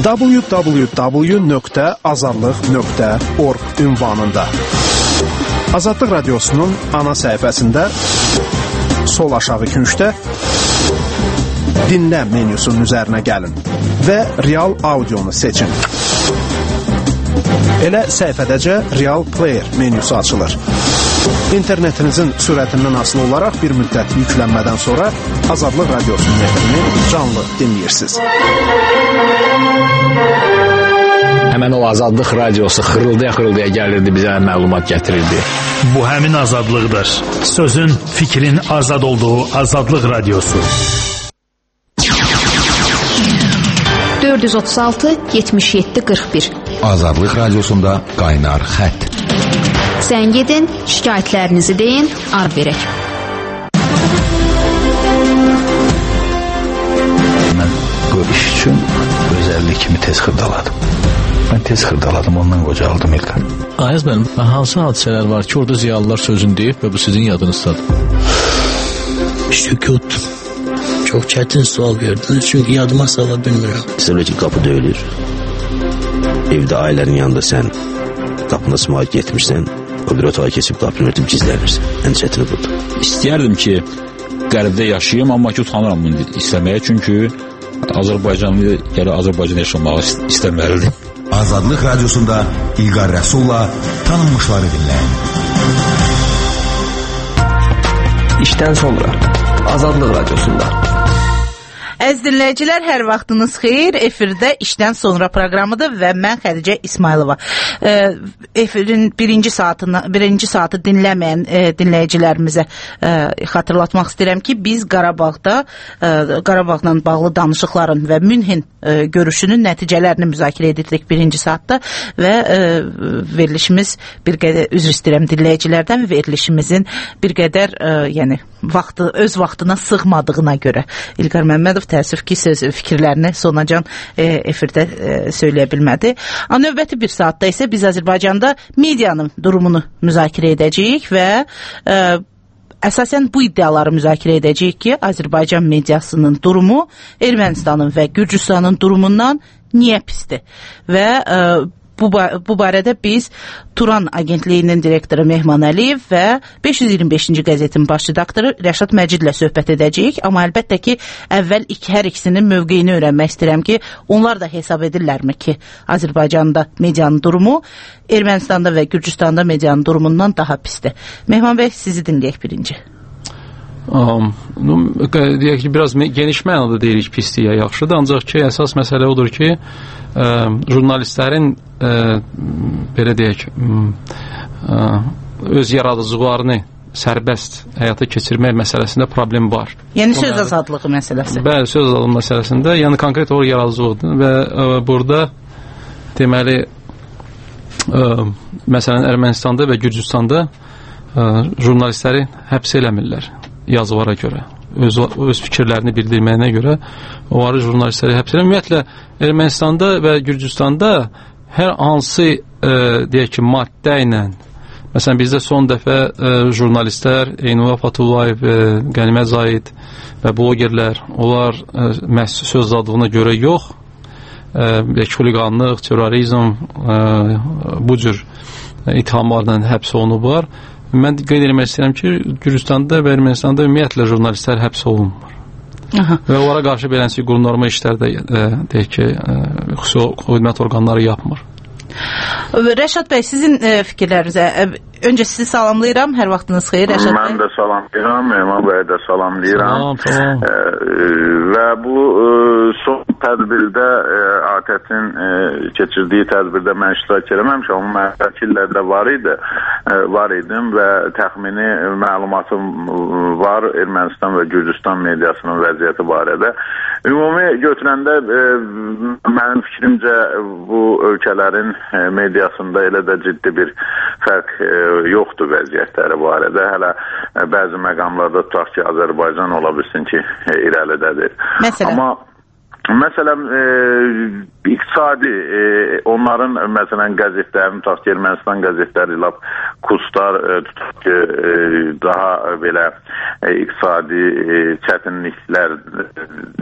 www.azadlıq.org ünvanında. Azadlıq Radiosunun ana səhifəsində sol aşağı küncdə dinlə menyusunun üzərinə gəlin və real audionu seçin. Elə səhifədəcə Real Player menyusu açılır. İnternetinizin sürətindən asılı olaraq bir müddət yüklənmədən sonra Azadlıq Radiosunun efrini canlı dinləyirsiniz. Həmən o Azadlıq Radiosu xırıldaya gəlirdi, bizə məlumat gətirirdi. Bu həmin azadlıqdır. Sözün, fikrin azad olduğu Azadlıq Radiosu. 436-77-41 Azadlıq Radiosunda qaynar xətt. Zəng edin, şikayətlərinizi deyin, ar verək. Mən bu iş üçün özəllik kimi tez xırdaladım. Mən tez xırdaladım, ondan qocaldım İlqar. Ayaz mənim, hansı hadisələr var ki, orada ziyalılar sözünü deyib və bu sizin yadınızdadır? Sükut. Çox çətin sual verdiniz, çünki yadıma sala bilmirəm. Sən ki, qapı döyülür. Evdə ailənin yanında sən qapına sımaq getmirsən, o bir otağa keçib qapını örtüb gizlənirsən. Ən çətini budur. İstəyərdim ki, qərbdə yaşayayım, amma ki, utanıram bunu istəməyə, çünki Azərbaycanlı gələ Azərbaycan yaşamağı istəməlidir. Azadlıq Radiosunda İlqar Rəsulla tanınmışları dinləyin. İşdən sonra Azadlıq Radiosunda. Əziz dinləyicilər, hər vaxtınız xeyir. Efirdə işdən sonra proqramıdır və mən Xədicə İsmailova. Efirin birinci saatı dinləməyən dinləyicilərimizə xatırlatmaq istəyirəm ki, biz Qarabağla bağlı danışıqların və Münhen görüşünün nəticələrini müzakirə edirdik birinci saatda və verilişimiz bir qədər, üzr istəyirəm dinləyicilərdən, verilişimizin bir qədər öz vaxtına sığmadığına görə İlqar Məmmədov təəssüf ki, fikirlərini sonacan efirdə söyləyə bilmədi. Növbəti bir saatda isə biz Azərbaycanda medianın durumunu müzakirə edəcəyik və əsasən bu iddiaları müzakirə edəcəyik ki, Azərbaycan mediasının durumu Ermənistanın və Gürcüstanın durumundan niyə pisdir? Və bu barədə biz Turan Agentliyinin direktoru Mehman Əliyev və 525-ci qəzetin baş redaktoru Rəşad Məcidlə söhbət edəcəyik. Amma əlbəttə ki, əvvəl hər ikisinin mövqeyini öyrənmək istəyirəm ki, onlar da hesab edirlərmi ki, Azərbaycanda medianın durumu Ermənistanda və Gürcüstanda medianın durumundan daha pisdir. Mehman bəy, sizi dinləyək birinci. Deyək ki, biraz geniş mənada deyirik pisliyə yaxşıdır, ancaq ki, əsas məsələ odur ki, jurnalistlərin belə deyək öz yaradıcılarını sərbəst həyata keçirmək məsələsində problem var. Yəni söz azadlığı məsələsi. Bəli, söz azadlığı məsələsində, yəni konkret olaraq yaradıcılıqdır və burada deməli məsələn Ermənistanda və Gürcüstanda jurnalistləri həbs eləmirlər yazılara görə. Öz fikirlərini bildirməyinə görə onları jurnalistləri həbs edir. Ümumiyyətlə, Ermənistanda və Gürcüstanda hər hansı deyək ki, maddə ilə, məsələn, bizdə son dəfə jurnalistlər, Eynullah Fatullayev, Qənimət Zahid və blogerlər, onlar söz azadlığına görə yox, xuliqanlıq, terrorizm, bu cür ithamlarla həbs olunublar. Mən qeyd etmək istəyirəm ki, Gürcüstanda və Ermənistanda ümumiyyətlə jurnalistlər həbs olunmur. Və onlara qarşı beləncə qurumlarma işlər də deyək ki, xüsusi xidmət orqanları yapmır. Rəşad bəy, sizin fikirlərinizə öncə sizi salamlayıram, hər vaxtınız xeyir Rəşad bəy. Mən də salamlayıram, Mehman bəy də salamlayıram. Və bu son tədbirdə ATƏT-in keçirdiyi tədbirdə mən iştirak eləməmişəm, amma mən vəkillərdə var idim və təxmini məlumatım var Ermənistan və Gürcüstan mediasının vəziyyəti barədə. Ümumi götürəndə mənim fikrimcə bu ölkələrin mediasında elə də ciddi bir fərq yoxdur vəziyyətləri barədə. Hələ bəzi məqamlarda tutaq ki, Azərbaycan ola bilsin ki, irəlidədir. Məsələn? Məsələn, iqtisadi, onların məsələn qəzetlərini tutaq ki, Ermənistan qəzetləri ilə kurslar tutaq ki, daha belə iqtisadi çətinliklər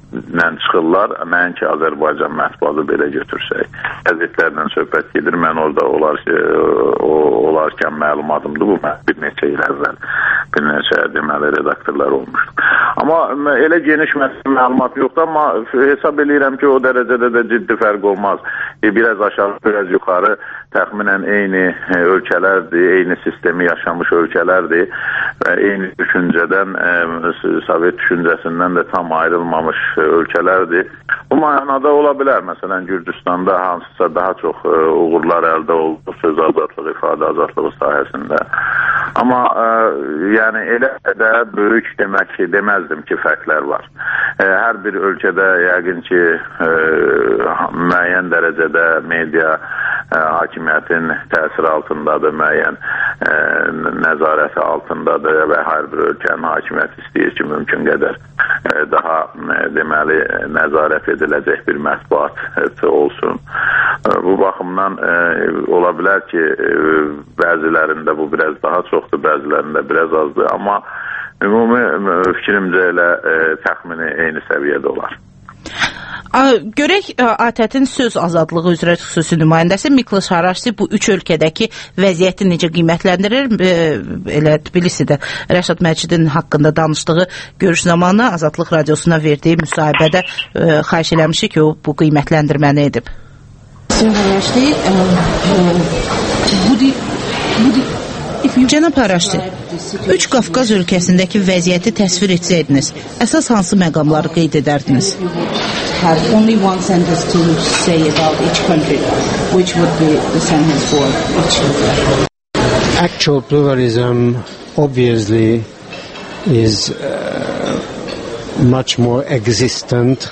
çıxırlar. Nəinki Azərbaycan mətbuatı belə götürsək. Qəzetlərdən söhbət gedir. Mən orada olarkən məlumatımdır. Bu bir neçə il əvvəl bir neçə deməli redaktorlar olmuşdu. Amma elə geniş məlumat yoxdur, amma hesab edirəm ki, o dərəcədə də ciddi fərq olmaz. Biraz aşağı, biraz yuxarı təxminən eyni ölkələrdir, eyni sistemi yaşamış ölkələrdir və eyni düşüncədən, Sovet düşüncəsindən də tam ayrılmamış ölkələrdir. Bu mənada ola bilər. Məsələn, Gürcüstanda hansısa daha çox uğurlar əldə oldu söz azadlığı, ifadə azadlığı sahəsində. Amma yəni elə də böyük deməzdim ki, fərqlər var. Hər bir ölkədə yəqin ki, müəyyən dərəcədə media hakimiyyətin təsiri altındadır, müəyyən nəzarəti altındadır və hər bir ölkənin hakimiyyəti istəyir ki, mümkün qədər daha deməli nəzarət ediləcək bir mətbuat olsun. Bu baxımdan ola bilər ki, bəzilərində bu biraz daha çoxdur, bəzilərində biraz azdır, amma ümumi fikrimcə elə təxmini eyni səviyyədə olar. Görək ATƏT-in söz azadlığı üzrə xüsusi nümayəndəsi Miklos Haraşsi bu üç ölkədəki vəziyyəti necə qiymətləndirir? Elə Tbilisidə Rəşad Məcidin haqqında danışdığı görüş zamanı Azadlıq Radiosuna verdiyi müsahibədə xahiş eləmişik ki, o bu qiymətləndirməni edib. Cənab Haraşsi, üç Qafqaz ölkəsindəki vəziyyəti təsvir etsəydiniz, əsas hansı məqamları qeyd edərdiniz? Have only one sentence to say about each country, which would be the sentence for each country? Actual pluralism obviously is much more existent.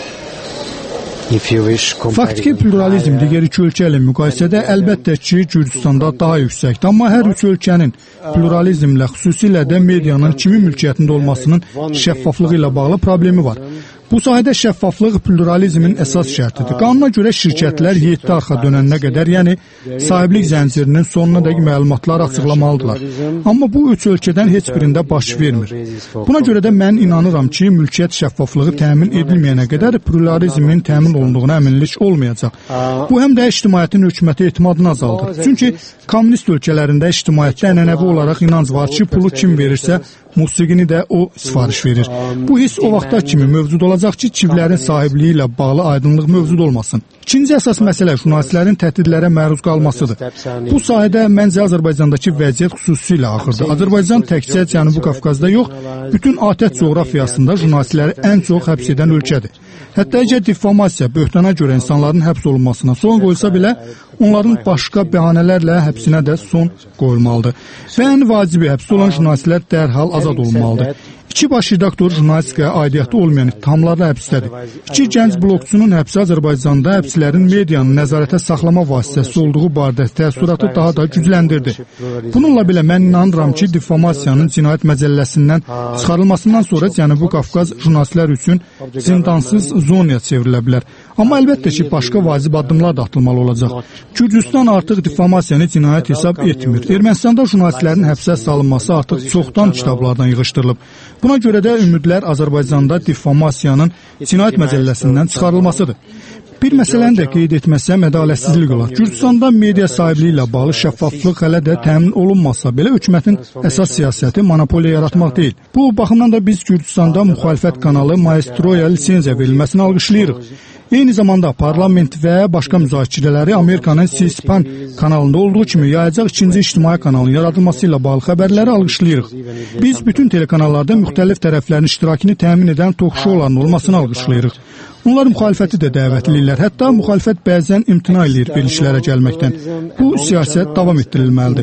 Faktiki pluralizm digər iki ölkə ilə müqayisədə əlbəttə ki, Gürcüstanda daha yüksəkdir. Amma hər üç ölkənin pluralizmlə, xüsusilə də medianın kimin mülkiyyətində olmasının şəffaflığı ilə bağlı problemi var. Bu sahədə şəffaflıq pluralizmin əsas şərtidir. Qanuna görə şirkətlər 7 arxa dönənə qədər, yəni sahiblik zəncirinin sonuna dək məlumatlar açıqlamalıdırlar. Amma bu üç ölkədən heç birində baş vermir. Buna görə də mən inanıram ki, mülkiyyət şəffaflığı təmin edilməyənə qədər pluralizmin təmin olunduğuna əminlik olmayacaq. Bu həm də ictimaiyyətin hökumətə etimadını azaldır. Çünki kommunist ölkələrində ictimaiyyətdə ənənəvi olaraq inanc var ki, pulu kim verirsə, musiqini də o sifariş verir. Bu his o vaxtda kimi mövcud olacaq ki, çivlərin sahibliyi ilə bağlı aydınlıq mövcud olmasın. İkinci əsas məsələ jurnalistlərin təhdidlərə məruz qalmasıdır. Bu sahədə məncə Azərbaycandakı vəziyyət xüsusilə ağırdır. Azərbaycan təkcə Cənubi Qafqazda yox, bütün ATƏT coğrafiyasında jurnalistləri ən çox həbs edən ölkədir. Hətta əgər difamasiya, böhtana görə insanların həbs olunmasına son qoyulsa belə, onların başqa bəhanələrlə həbsinə də son qoyulmalıdır. Və ən vacibi həbsdə olan jurnalistlər dərhal azad olunmalıdır. İki baş redaktor jurnalistikaya aidiyyatı olmayan ittihamlarla həbsdədir. İki gənc blogçunun həbsi Azərbaycanda həbslərin medianın nəzarətə saxlama vasitəsi olduğu barədə təəssüratı daha da gücləndirdi. Bununla belə mən inanıram ki, difamasiyanın cinayət məcəlləsindən çıxarılmasından sonra Cənubi Qafqaz jurnalistlər üçün zindansız zonaya çevrilə bilər. Amma əlbəttə ki, başqa vacib addımlar da atılmalı olacaq. Gürcüstan artıq difamasiyanı cinayət hesab etmir. Ermənistanda jurnalistlərin həbsə salınması artıq çoxdan kitablardan yığışdırılıb. Buna görə də ümidlər Azərbaycanda difamasiyanın cinayət məcəlləsindən çıxarılmasıdır. Bir məsələni də qeyd etməsəm ədalətsizlik olar. Gürcüstanda media sahibliyi ilə bağlı şəffaflıq hələ də təmin olunmasa belə hökumətin əsas siyasəti monopoliya yaratmaq deyil. Bu baxımdan da biz Gürcüstanda müxalifət kanalı Maestroya lisenziya verilməsini alqışlayırıq. Eyni zamanda parlament və başqa müzakirələri Amerikanın C-SPAN kanalında olduğu kimi yayacaq ikinci ictimai kanalın yaradılması ilə bağlı xəbərləri alqışlayırıq. Biz bütün telekanallarda müxtəlif tərəflərin iştirakını təmin edən talk-showların olmasını alqışlayırıq. Onlar müxalifəti də dəvətləyirlər. Hətta müxalifət bəzən imtina edir verilişlərə gəlməkdən. Bu siyasət davam etdirilməlidir.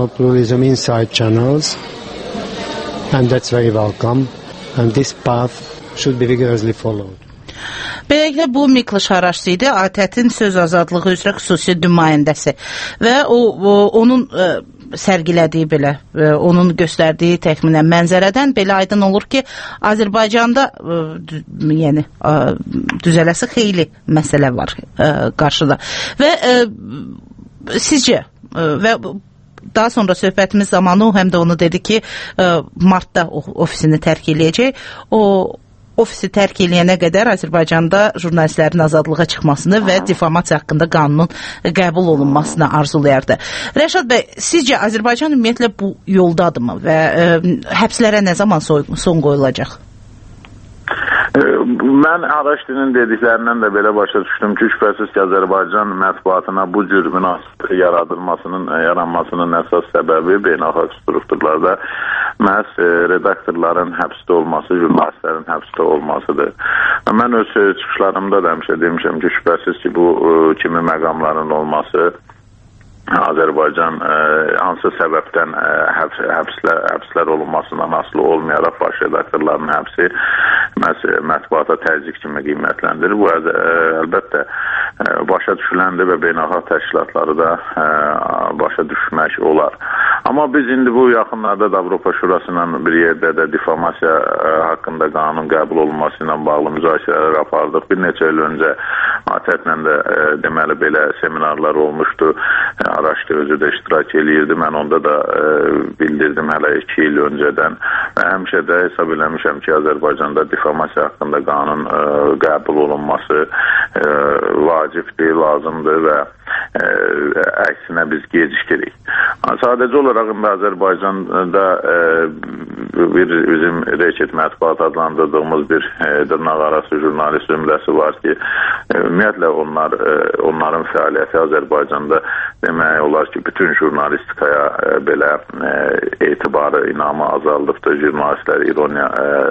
Beləliklə, bu Miklos Haraşsi idi, ATƏT-in söz azadlığı üzrə xüsusi nümayəndəsi və onun sərgilədiyi belə, onun göstərdiyi təxminən mənzərədən belə aydın olur ki, Azərbaycanda yəni düzələsi xeyli məsələ var qarşıda və sizcə və daha sonra söhbətimiz zamanı həm də onu dedi ki, martda ofisini tərk eləyəcək. O ofisi tərk eləyənə qədər Azərbaycanda jurnalistlərin azadlığa çıxmasını və difamasiya haqqında qanunun qəbul olunmasını arzulayardı. Rəşad bəy, sizcə Azərbaycan ümumiyyətlə bu yoldadırmı və həbslərə nə zaman son qoyulacaq? Mən Araşdinin dediklərindən də belə başa düşdüm ki, şübhəsiz ki, Azərbaycan mətbuatına bu cür münasibət yaranmasının əsas səbəbi beynəlxalq strukturlarda məhz redaktorların həbsdə olması, jurnalistlərin həbsdə olmasıdır. Mən öz çıxışlarımda da həmişə demişəm ki, şübhəsiz ki, bu kimi məqamların olması Azərbaycan hansı səbəbdən həbslər olunmasından asılı olmayaraq baş redaktorların həbsi mətbuata təzyiq kimi qiymətləndirir. Bu əlbəttə başa düşüləndir və beynəlxalq təşkilatları da başa düşmək olar. Amma biz indi bu yaxınlarda da Avropa Şurası ilə bir yerdə də difamasiya haqqında qanun qəbul olunması ilə bağlı müzakirələr apardıq. Bir neçə il öncə ATƏT-lə də deməli belə seminarlar olmuşdu. Araşdır özü də iştirak eləyirdi. Mən onda da bildirdim hələ 2 il öncədən və həmişə də hesab eləmişəm ki, Azərbaycanda difamasiya haqqında qanun qəbul olunması vacibdir, lazımdır və əksinə biz gecikdirik. Sadəcə olaraq Azərbaycanda bizim reket mətbuat adlandırdığımız bir dırnaqarası jurnalist cümləsi var ki, ümumiyyətlə onların fəaliyyəti Azərbaycanda demək olar ki, bütün jurnalistikaya belə etibarı, inamı azaldıbdır. Jurnalistlər ironiya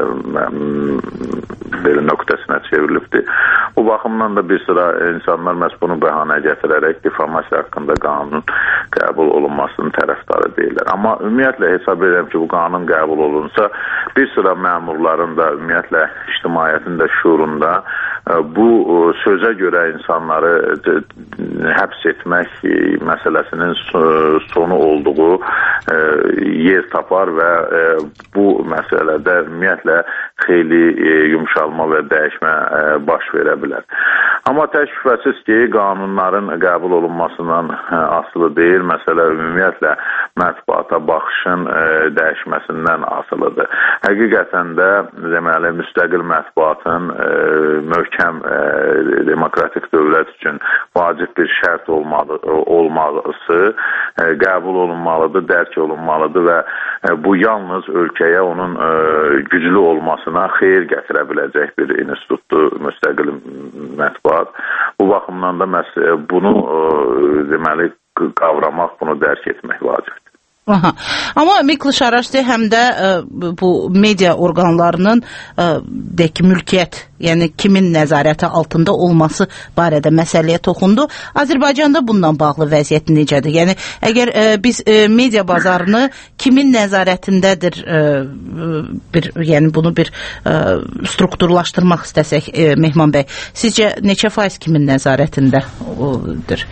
belə nöqtəsinə çevrilibdir. Bu baxımdan da bir sıra insanlar məhz bunu bəhanə gətirərək difamasiya haqqında qanun qəbul olunmasının tərəfdarı deyirlər. Amma ümumiyyətlə hesab edirəm ki, bu qanun qəbul olunsa, bir sıra məmurların da ümumiyyətlə ictimaiyyətin də şuurunda bu sözə görə insanları həbs etmək məsələsinin sonu olduğu yer tapar və bu məsələdə ümumiyyətlə xeyli yumşalma və dəyişmə baş verə bilər. Amma tək şübhəsiz ki, qanunların qəbul olunmasından asılı deyil. Məsələ ümumiyyətlə mətbuata baxışın dəyişməsindən asılıdır. Həqiqətən də deməli müstəqil mətbuatın möhkəm demokratik dövlət üçün vacib bir şərt olması qəbul olunmalıdır, dərk olunmalıdır və bu yalnız ölkəyə onun güclü olmasına xeyir gətirə biləcək bir institutdur müstəqil mətbuat. Bu baxımdan da bunu deməli qavramaq, bunu dərk etmək vacibdir. Aha. Amma Miklos Araşdi həm də bu media orqanlarının mülkiyyət, yəni kimin nəzarəti altında olması barədə məsələyə toxundu. Azərbaycanda bununla bağlı vəziyyət necədir? Yəni əgər biz media bazarını kimin nəzarətindədir, yəni bunu bir strukturlaşdırmaq istəsək, Mehman bəy, sizcə neçə faiz kimin nəzarətindədir?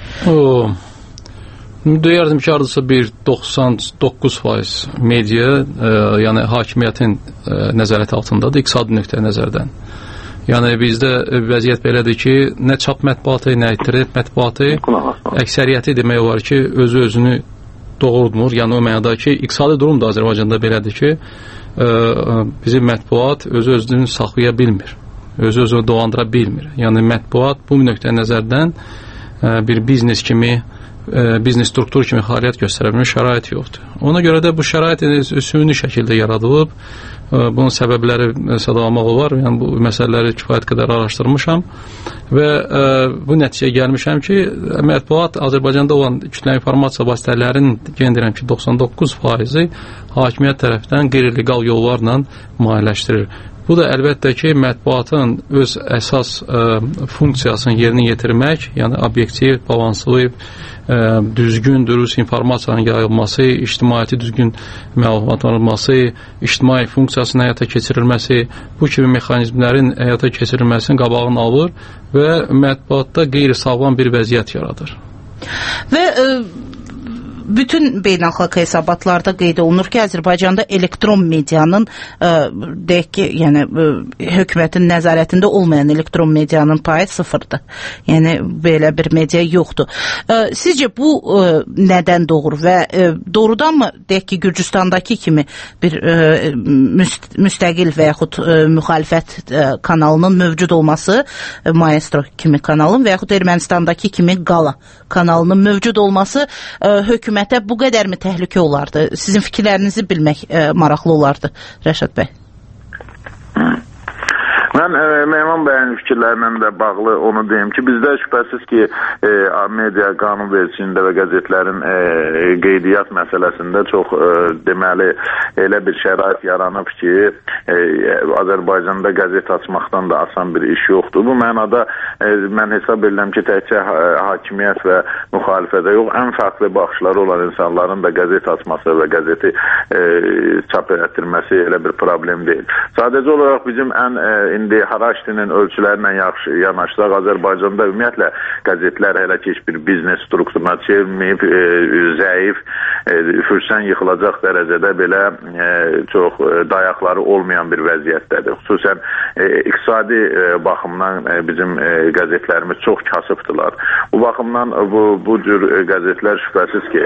Deyərdim ki, hardasa bir 99% media, yəni hakimiyyətin nəzarəti altındadır, iqtisadi nöqtə nəzərdən. Yəni bizdə vəziyyət belədir ki, nə çap mətbuatı, nə internet mətbuatı, əksəriyyəti demək olar ki, özünü doğrulmur. Yəni o mənada ki, iqtisadi durum da Azərbaycanda belədir ki, bizim mətbuat özünü saxlaya bilmir, özünü dolandıra bilmir. Yəni mətbuat bu nöqtə nəzərdən bir biznes kimi, biznes struktur kimi fəaliyyət göstərə bilmir, şərait yoxdur. Ona görə də bu şərait süni şəkildə yaradılıb. Bunun səbəbləri sadamaq olar. Yəni bu məsələləri kifayət qədər araşdırmışam və bu nəticəyə gəlmişəm ki, mətbuat Azərbaycanda olan kütləvi informasiya vasitələrinin deyirəm ki, 99%-i hakimiyyət tərəfindən qeyri-legal yollarla maliyyələşdirilir. Bu da əlbəttə ki, mətbuatın öz əsas funksiyasını yerinə yetirmək, yəni obyektiv, balanslı, düzgün, dürüst informasiyanın yayılması, ictimaiyyəti düzgün məlumatlanılması, ictimai funksiyasının həyata keçirilməsi, bu kimi mexanizmlərin həyata keçirilməsinin qabağını alır və mətbuatda qeyri-sağlam bir vəziyyət yaradır. Və bütün beynəlxalq hesabatlarda qeyd olunur ki, Azərbaycanda elektron medianın deyək ki, yəni hökumətin nəzarətində olmayan elektron medianın payı sıfırdır. Yəni belə bir media yoxdur. Sizcə bu nədən doğur və doğrudanmı deyək ki, Gürcüstandakı kimi bir müstəqil və yaxud müxalifət kanalının mövcud olması, Maestro kimi kanalın və yaxud Ermənistandakı kimi Qala kanalının mövcud olması hökumətə bu qədərmi təhlükə olardı? Sizin fikirlərinizi bilmək maraqlı olardı, Rəşad bəy. Mən Mehman bəyin fikirlərlə də bağlı onu deyim ki, bizdə şübhəsiz ki, media qanunvericiliyində və qəzetlərin qeydiyyat məsələsində çox deməli elə bir şərait yaranıb ki, Azərbaycanda qəzet açmaqdan da asan bir iş yoxdur. Bu mənada mən hesab edirəm ki, təkcə hakimiyyət və müxalifətə yox, ən fərqli baxışları olan insanların da qəzet açması və qəzeti çap etdirməsi elə bir problem deyil. Sadəcə olaraq bizim indi Haraşdinin ölçülərlə yanaşsaq, Azərbaycanda ümumiyyətlə qəzetlər hələ ki heç bir biznes strukturuna çevrilməyib, zəif, fürsən yıxılacaq dərəcədə belə çox dayaqları olmayan bir vəziyyətdədir. Xüsusən iqtisadi baxımdan bizim qəzetlərimiz çox kasıbdılar. Bu baxımdan bu cür qəzetlər şübhəsiz ki,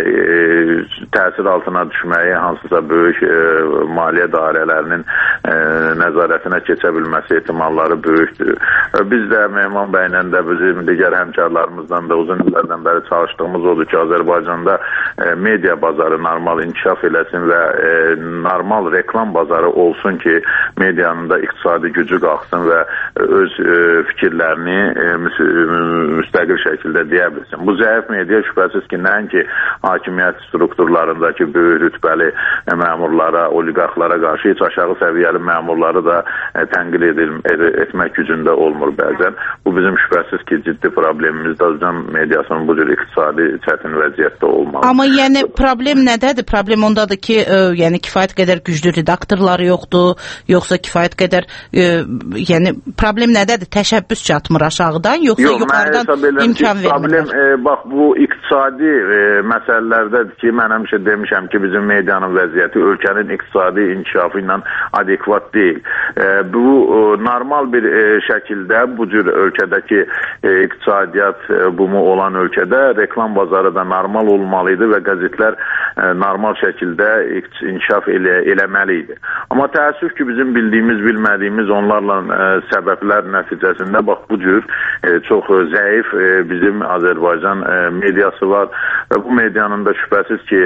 təsir altına düşməyi hansısa böyük maliyyə dairələrinin nəzarətinə keçə bilməsi ehtimalları böyükdür. Biz də Mehman bəylə də bizim digər həmkarlarımızdan da uzun illərdən bəri çalışdığımız odur ki, Azərbaycanda media bazarı normal inkişaf eləsin və normal reklam bazarı olsun ki, medianın da iqtisadi gücü qalxsın və öz fikirlərini müstəqil şəkildə deyə bilsin. Bu zəif media şübhəsiz ki, nəinki hakimiyyət strukturlarındakı böyük rütbəli məmurlara, oliqarxlara qarşı heç aşağı səviyyəli məmurları da tənqid etmək gücündə olmur bəzən. Bu bizim şübhəsiz ki, ciddi problemimizdir. Azərbaycan mediasının bu cür iqtisadi çətin vəziyyətdə olmalı. Amma yəni problem nədədir? Problem ondadır ki, yəni kifayət qədər güclü redaktorları yoxdur, yoxsa kifayət qədər yəni problem nədədir? Təşəbbüs çatmır aşağıdan, yoxsa yuxarıdan imkan vermirlər? Bax, bu iqtisadi məsələlərdədir ki, mən həmişə demişəm ki, bizim medianın vəziyyəti ölkənin iqtisadi inkişafı ilə adekvat deyil. Bu normal bir şəkildə bu cür ölkədəki iqtisadiyyat bumu olan ölkədə reklam bazarı da normal olmalıydı və qəzetlər normal şəkildə inkişaf eləməli idi. Amma təəssüf ki, bizim bildiyimiz, bilmədiyimiz onlarla səbəblər nəticəsində bax bu cür çox zəif bizim Azərbaycan mediası var və bu medianın da şübhəsiz ki,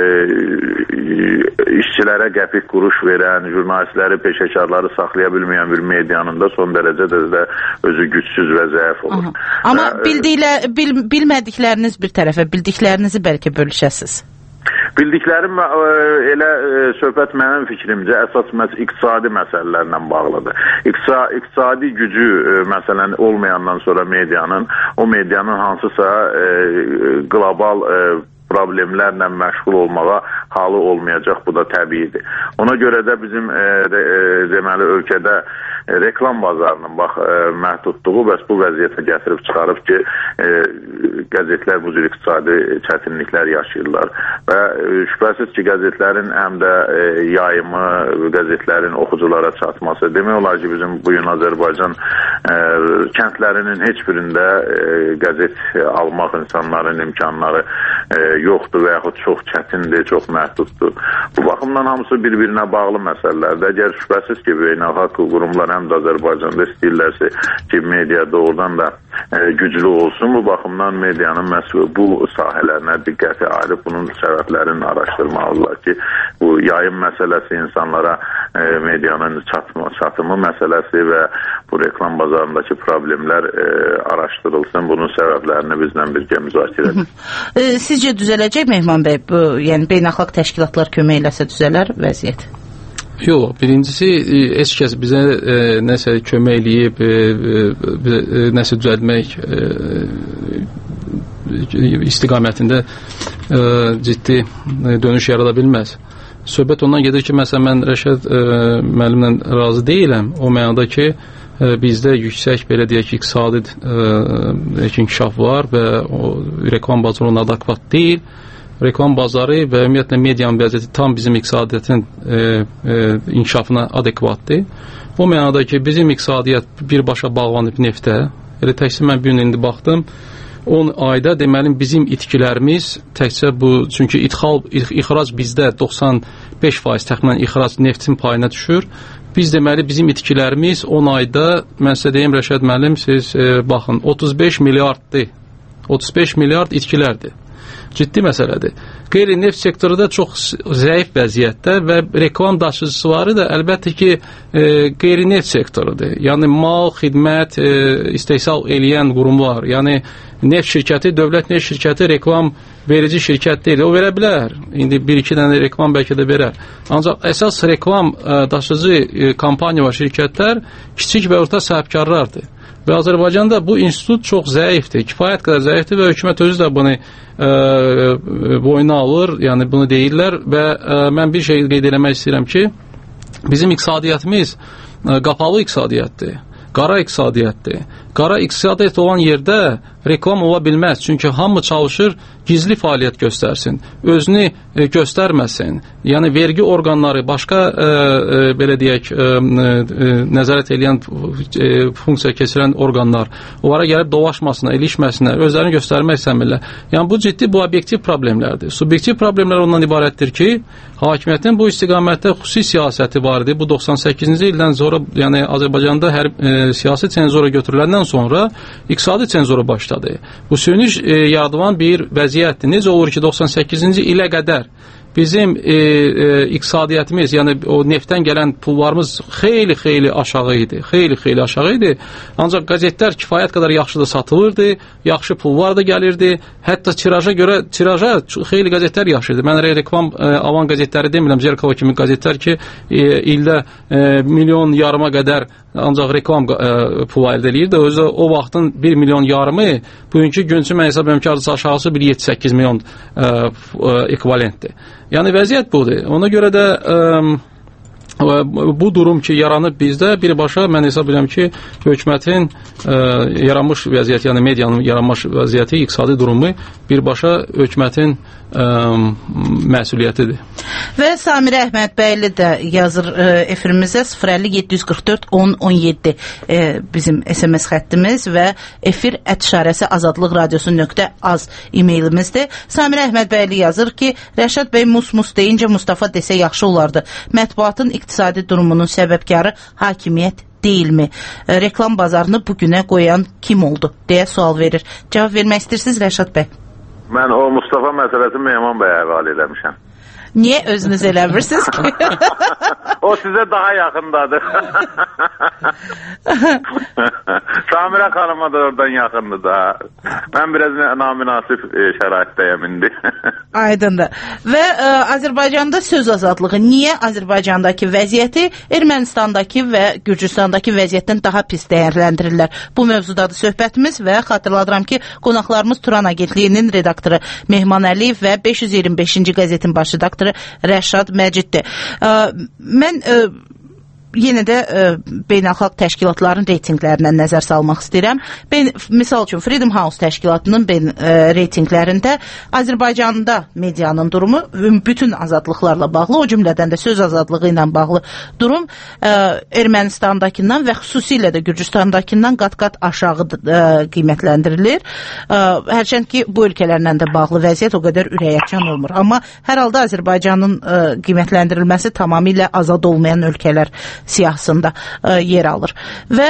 işçilərə qəpik quruş verən, jurnalistləri, peşəkarları saxlaya bilməyən bir medianın da son dərəcədə də özü gücsüz və zəif olur. Amma bilmədikləriniz bir tərəfə, bildiklərinizi bəlkə bölüşəsiz. Bildiklərim elə söhbət mənim fikrimcə əsas iqtisadi məsələlərlə bağlıdır. İqtisadi gücü məsələn olmayandan sonra medianın, o medianın hansısa qlobal problemlərlə məşğul olmağa halı olmayacaq, bu da təbiidir. Ona görə də bizim deməli ölkədə reklam bazarının bax məhdudluğu bəs bu vəziyyətə gətirib çıxarıb ki, qəzetlər bu cür iqtisadi çətinliklər yaşayırlar və şübhəsiz ki, qəzetlərin həm də yayımı, qəzetlərin oxuculara çatması, demək olar ki, bizim bugün Azərbaycan kəndlərinin heç birində qəzet almaq insanların imkanları yoxdur və yaxud çox çətindir, çox məhduddur. Bu baxımdan hamısı bir-birinə bağlı məsələlərdir. Əgər şübhəsiz ki, beynəlxalq qurumlar həm də Azərbaycanda istəyirlərsə ki, media doğrudan da güclü olsun, bu baxımdan medianın bu sahələrinə diqqəti ayırıb bunun səbəblərini araşdırmalıdırlar ki, bu yayım məsələsi insanlara medianın çatımı məsələsi və bu reklam bazarındakı problemlər araşdırılsın, bunun səbəblərini bizlə birgə müzakirə edin. Sizcə düzələcək Mehman bəy? Yəni beynəlxalq təşkilatlar kömək eləsə düzələr vəziyyət? Yox, birincisi heç kəs bizə nəsə kömək eləyib, nəsə düzəltmək istiqamətində ciddi dönüş yarada bilməz. Söhbət ondan gedir ki, məsələn, mən Rəşad müəllimlə razı deyiləm, o mənada ki, bizdə yüksək, belə deyək ki, iqtisadi inkişaf var və o reklam bazarı ona adekvat deyil reklam bazarı və ümumiyyətlə medianın vəziyyəti tam bizim iqtisadiyyatın inkişafına adekvatdır. Bu mənada ki, bizim iqtisadiyyat birbaşa bağlanıb neftə. Elə təkcə mən bir gün indi baxdım, 10 ayda deməli bizim itkilərimiz təkcə bu, çünki ixrac bizdə 95% təxminən ixrac neftin payına düşür. Biz deməli bizim itkilərimiz 10 ayda, mən sizə deyim Rəşad müəllim, siz baxın 35 milyarddır. 35 milyard itkilərdir. Ciddi məsələdir. Qeyri-neft sektoru da çox zəif vəziyyətdə və reklam daşıyıcıları da əlbəttə ki, qeyri-neft sektorudur. Yəni mal, xidmət, istehsal eləyən qurumlar, yəni neft şirkəti, dövlət neft şirkəti reklam verici şirkət deyil. O verə bilər. İndi bir-iki dənə reklam bəlkə də verər. Ancaq əsas reklam daşıyıcı kampaniya və şirkətlər kiçik və orta sahibkarlardır. Və Azərbaycanda bu institut çox zəifdir, kifayət qədər zəifdir və hökumət özü də bunu boyuna alır, yəni bunu deyirlər və mən bir şey qeyd eləmək istəyirəm ki, bizim iqtisadiyyatımız qapalı iqtisadiyyatdır, qara iqtisadiyyatdır. Qara iqtisadiyyat olan yerdə reklam ola bilməz, çünki hamı çalışır gizli fəaliyyət göstərsin, özünü göstərməsin. Yəni vergi orqanları, başqa belə deyək, nəzarət edən funksiya keçirən orqanlar onlara gəlib dolaşmasına, ilişməsinə, özlərini göstərmək istəmirlər. Yəni bu ciddi, bu obyektiv problemlərdir. Subyektiv problemlər ondan ibarətdir ki, hakimiyyətin bu istiqamətdə xüsusi siyasəti var idi. Bu 98-ci ildən sonra, yəni Azərbaycanda hər siyasi senzura götürüləndən sonra iqtisadi senzura başladı. Bu süni yaradılan bir vəziyyətdir. Necə olur ki, 98-ci ilə qədər bizim iqtisadiyyatımız, yəni o neftdən gələn pullarımız xeyli aşağı idi. Xeyli aşağı idi. Ancaq qəzetlər kifayət qədər yaxşı da satılırdı, yaxşı pullar da gəlirdi. Hətta tiraja xeyli qəzetlər yaxşı idi. Mən reklam alan qəzetləri demirəm, Zerkalo kimi qəzetlər ki, ildə milyon yarıma qədər ancaq reklam pulu əldə edir də, özü o vaxtın 1 milyon yarımı bugünkü güncü mən hesab edirəm ki, aşağısı bir 7-8 milyon ekvivalentdir. Yəni vəziyyət budur. Ona görə də bu durum ki, yaranıb bizdə birbaşa mən hesab edirəm ki, hökumətin yaranmış vəziyyəti, yəni medianın yaranmış vəziyyəti, iqtisadi durumu birbaşa hökumətin məsuliyyətidir. Və Samirə Əhmədbəyli də yazır efirimizə 050-744-1017 bizim SMS xəttimiz və efir @azadlıqradiosu.az e-mailimizdir. Samirə Əhmədbəyli yazır ki, Rəşad bəy mus deyincə Mustafa desə yaxşı olardı. Mətbuatın iqtisadi durumunun səbəbkarı hakimiyyət deyilmi? Reklam bazarını bugünə qoyan kim oldu? Deyə sual verir. Cavab vermək istəyirsiniz Rəşad bəy? Mən o Mustafa məsələsini Mehman bəyə həvalə eləmişəm. Niyə özünüz eləmirsiniz ki? O sizə daha yaxındadır. Samirə xanıma da oradan yaxındır da. Mən biraz naminasib şəraitdəyəm indi. Aydındır. Və Azərbaycanda söz azadlığı niyə Azərbaycandakı vəziyyəti Ermənistandakı və Gürcüstandakı vəziyyətdən daha pis dəyərləndirirlər? Bu mövzudadır söhbətimiz və xatırladıram ki, qonaqlarımız Turan Agentliyinin redaktoru Mehman Əliyev və 525-ci qəzetin baş redaktoru Rəşad Məciddir. Mən yenə də beynəlxalq təşkilatların reytinqlərinə nəzər salmaq istəyirəm. Misal üçün Freedom House təşkilatının reytinqlərində Azərbaycanda medianın durumu bütün azadlıqlarla bağlı, o cümlədən də söz azadlığı ilə bağlı durum Ermənistandakından və xüsusilə də Gürcüstandakından qat-qat aşağı qiymətləndirilir. Hərçənd ki, bu ölkələrlə də bağlı vəziyyət o qədər ürəkəçan olmur. Amma hər halda Azərbaycanın qiymətləndirilməsi tamamilə azad olmayan ölkələr siyahısında yer alır. Və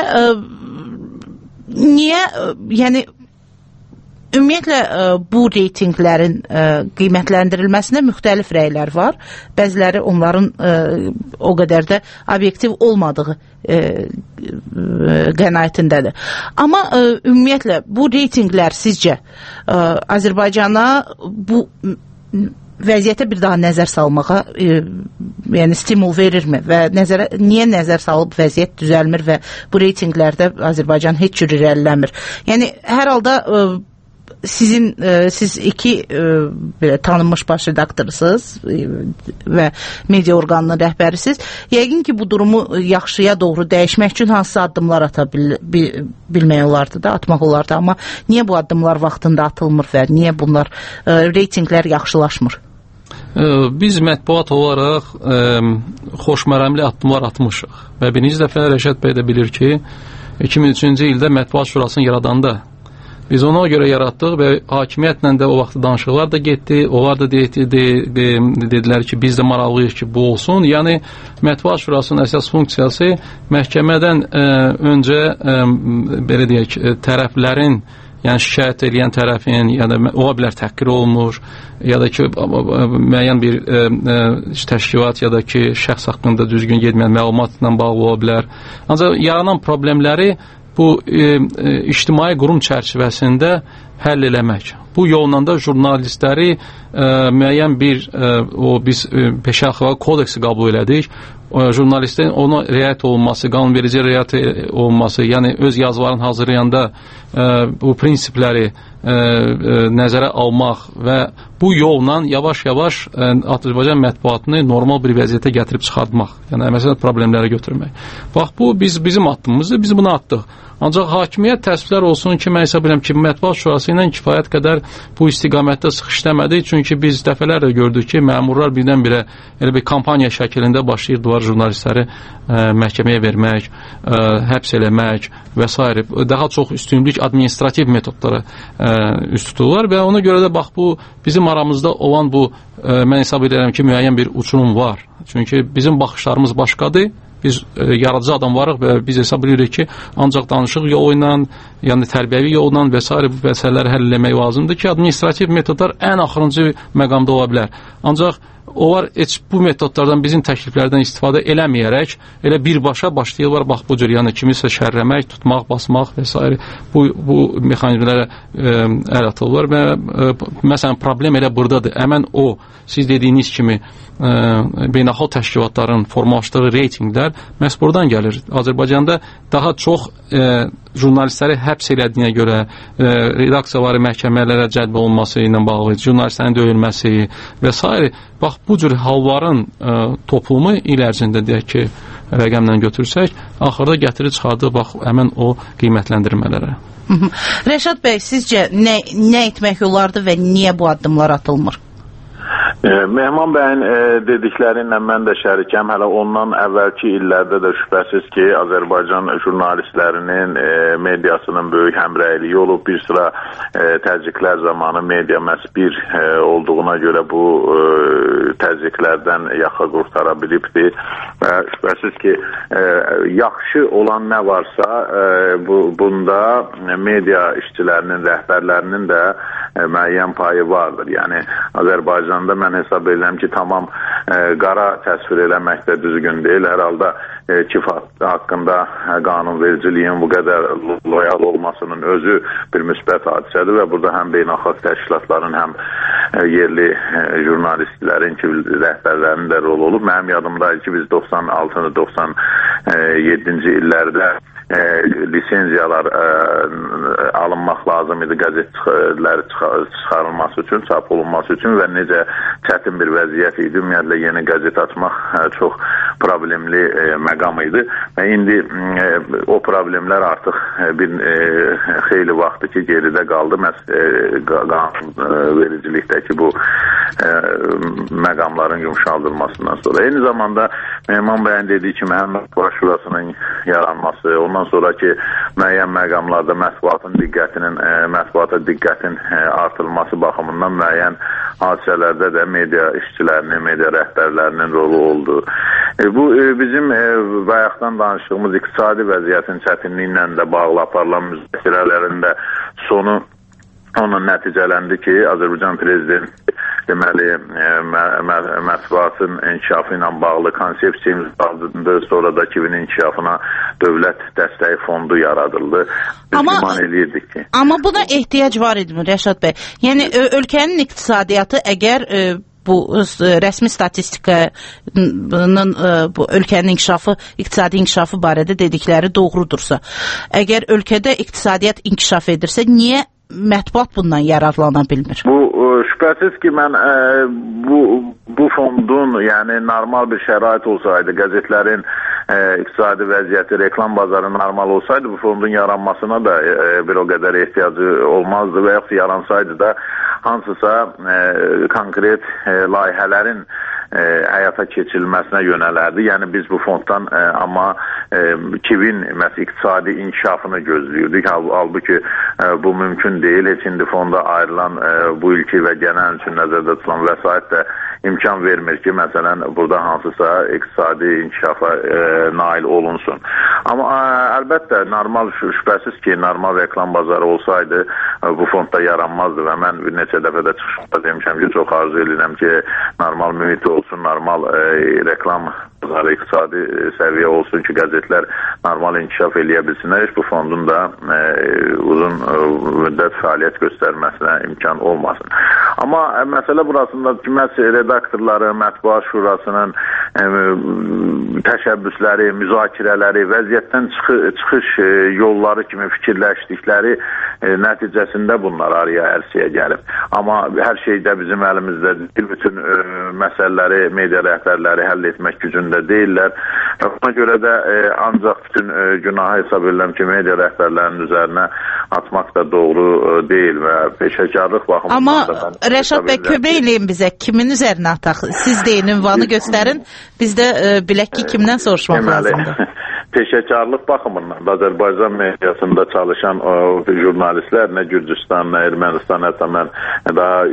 niyə, yəni ümumiyyətlə bu reytinqlərin qiymətləndirilməsinə müxtəlif rəylər var. Bəziləri onların o qədər də obyektiv olmadığı qənaətindədir. Amma ümumiyyətlə bu reytinqlər sizcə Azərbaycana bu vəziyyətə bir daha nəzər salmağa yəni stimul verirmi və niyə nəzər salıb vəziyyət düzəlmir və bu reytinqlərdə Azərbaycan heç cür irəliləmir? Yəni hər halda siz iki belə tanınmış baş redaktorsınuz və media orqanının rəhbərisiniz. Yəqin ki, bu durumu yaxşıya doğru dəyişmək üçün hansısa addımlar ata bilmək olardı da, atmaq olardı. Amma niyə bu addımlar vaxtında atılmır və niyə bunlar reytinglər yaxşılaşmır? Biz mətbuat olaraq xoşmərəmli addımlar atmışıq və birinci dəfə Rəşad bəy də bilir ki, 2003-cü ildə Mətbuat Şurasını yaradanda biz ona görə yaratdıq və hakimiyyətlə də o vaxt danışıqlar da getdi. Onlar da dedilər ki, biz də maraqlıyıq ki, bu olsun. Yəni, Mətbuat Şurasının əsas funksiyası məhkəmədən öncə, belə deyək, tərəflərin, yəni şikayət edən tərəfin, ya da ola bilər təhqir olunur, ya da ki, müəyyən bir təşkilat, ya da ki, şəxs haqqında düzgün getməyən məlumatla bağlı ola bilər. Ancaq yaranan problemləri bu ictimai qurum çərçivəsində həll eləmək. Bu yolla da jurnalistləri müəyyən bir, biz peşə kodeksi qəbul elədik. Jurnalistin ona riayət olunması, qanunverici riayət olunması, yəni öz yazılarını hazırlayanda bu prinsipləri nəzərə almaq və bu yolla yavaş-yavaş Azərbaycan mətbuatını normal bir vəziyyətə gətirib çıxartmaq, yəni məsələn problemləri götürmək. Bax, bu bizim addımımızdır, biz bunu atdıq. Ancaq hakimiyyət təəssüflər olsun ki, mən hesab edirəm ki, Mətbuat Şurası ilə kifayət qədər bu istiqamətdə sıx işləmədi. Çünki biz dəfələrlə gördük ki, məmurlar birdən-birə elə bir kampaniya şəklində başlayırdılar jurnalistləri məhkəməyə vermək, həbs eləmək və s. Daha çox üstünlük administrativ metodlara üst tuturlar və ona görə də bax, bu bizim aramızda olan bu, mən hesab edirəm ki, müəyyən bir uçurum var. Çünki bizim baxışlarımız başqadır. Biz yaradıcı adam varıq və biz hesab edirik ki, ancaq danışıq yolu ilə, yəni tərbiyyəvi yolla və s. bu məsələləri həll eləmək lazımdır ki, administrativ metodlar ən axırıncı məqamda ola bilər. Ancaq onlar heç bu metodlardan, bizim təkliflərdən istifadə eləməyərək, elə birbaşa başlayırlar, bax bu cür, yəni kimisə şərləmək, tutmaq, basmaq və s. Bu mexanizmlərə əl atırlar və məsələn, problem elə buradadır. Həmən o, siz dediyiniz kimi, beynəlxalq təşkilatların formalaşdığı reytinglər məhz buradan gəlir. Azərbaycanda daha çox jurnalistləri həbs elədiyinə görə, redaksiyaları məhkəmələrə cəlb olunması ilə bağlı, jurnalistlərin döyülməsi və s. Bax, bu cür halların toplumu il ərzində deyək ki, rəqəmlə götürsək, axırda gətirir çıxardır, bax, həmən o qiymətləndirmələrə. Rəşad bəy, sizcə nə etmək olardı və niyə bu addımlar atılmır? Mehman bəyin dediklərinlə mən də şərikəm. Hələ ondan əvvəlki illərdə də şübhəsiz ki, Azərbaycan jurnalistlərinin, mediasının böyük həmrəyliyi olub. Bir sıra təzyiqlər zamanı media məhz bir olduğuna görə bu təzyiqlərdən yaxa qurtara bilibdir. Və şübhəsiz ki, yaxşı olan nə varsa, bunda media işçilərinin, rəhbərlərinin də müəyyən payı vardır. Yəni, Azərbaycanda mən hesab edirəm ki, tamam qara təsvir eləmək də düzgün deyil. Hər halda kifayət haqqında qanunvericiliyin bu qədər loyal olmasının özü bir müsbət hadisədir və burada həm beynəlxalq təşkilatların, həm yerli jurnalistlərin, rəhbərlərinin də rolu olub. Mənim yadımdaydı ki, biz 96-97-ci illərdə lisenziyalar alınmaq lazım idi qəzetləri çıxarılması üçün, çap olunması üçün və necə çətin bir vəziyyət idi. Ümumiyyətlə, yeni qəzet açmaq çox problemli məqam idi və indi o problemlər artıq bir xeyli vaxtdır ki, geridə qaldı. Qanunvericilikdəki bu məqamların yumşaldılmasından sonra. Eyni zamanda Mehman bəyin dediyi kimi həm Mətbuat Şurasının yaranması, ondan sonraki müəyyən məqamlarda mətbuata diqqətin artırılması baxımından müəyyən hadisələrdə də media işçilərinin, media rəhbərlərinin rolu oldu. Bu bizim bayaqdan danışdığımız iqtisadi vəziyyətin çətinliyi ilə də bağlı aparılan müzakirələrində sonu onunla nəticələndi ki, Azərbaycan prezidenti deməli, mətbuatın inkişafı ilə bağlı konsepsiya imzalandı, sonra da KİV-in inkişafına dövlət dəstəyi fondu yaradıldı. Amma buna ehtiyac var idimi, Rəşad bəy? Yəni, ölkənin iqtisadiyyatı əgər bu rəsmi statistikaның bu ölkənin inkişafı, iqtisadi inkişafı barədə dedikləri doğrudursa, əgər ölkədə iqtisadiyyat inkişaf edirsə, niyə mətbuat bundan yararlana bilmir? Bu şübhəsiz ki, mən bu fondun, yəni normal bir şərait olsaydı, qəzetlərin iqtisadi vəziyyəti, reklam bazarı normal olsaydı, bu fondun yaranmasına da bir o qədər ehtiyacı olmazdı və yaxud yaransaydı da hansısa konkret layihələrin həyata keçirilməsinə yönələrdi. Yəni biz bu fonddan amma 2000 iqtisadi inkişafını gözləyirdik. Halbuki bu mümkün deyil. Heç indi fonda ayrılan bu ilki və genel üçün nəzərdə tutulan vəsait də imkan vermir ki, məsələn, burada hansısa iqtisadi inkişafa nail olunsun. Amma əlbəttə, normal şübhəsiz ki, normal reklam bazarı olsaydı, bu fondda yaranmazdı və mən bir neçə dəfə də çıxışda demişəm ki, çox arzu edirəm ki, normal mühit olsun, normal reklam bazarı, iqtisadi səviyyə olsun ki, qəzetlər normal inkişaf eləyə bilsinlər. Heç bu fondun da uzun müddət fəaliyyət göstərməsinə imkan olmasın. Amma məsələ burasında ki, redaktorları, Mətbuat Şurasının təşəbbüsləri, müzakirələri, vəziyyətdən çıxış yolları kimi fikirləşdikləri nəticəsində bunlar araya ərsəyə gəlib. Amma hər şeydə bizim əlimizdə bütün məsələləri media rəhbərləri həll etmək gücündə deyirlər. Buna görə də ancaq bütün günahı hesab edirəm ki, media rəhbərlərinin üzərinə atmaq da doğru deyil və peşəkarlıq baxımından amma da mən Rəşad bəy, kömək eləyin bizə, kimin üzərinə ataq? Siz deyin, ünvanı göstərin, biz də bilək ki, kimdən soruşmaq lazımdır? Peşəkarlıq baxımından da Azərbaycan mediasında çalışan jurnalistlər, nə Gürcüstan, nə Ermənistan, hətta mən daha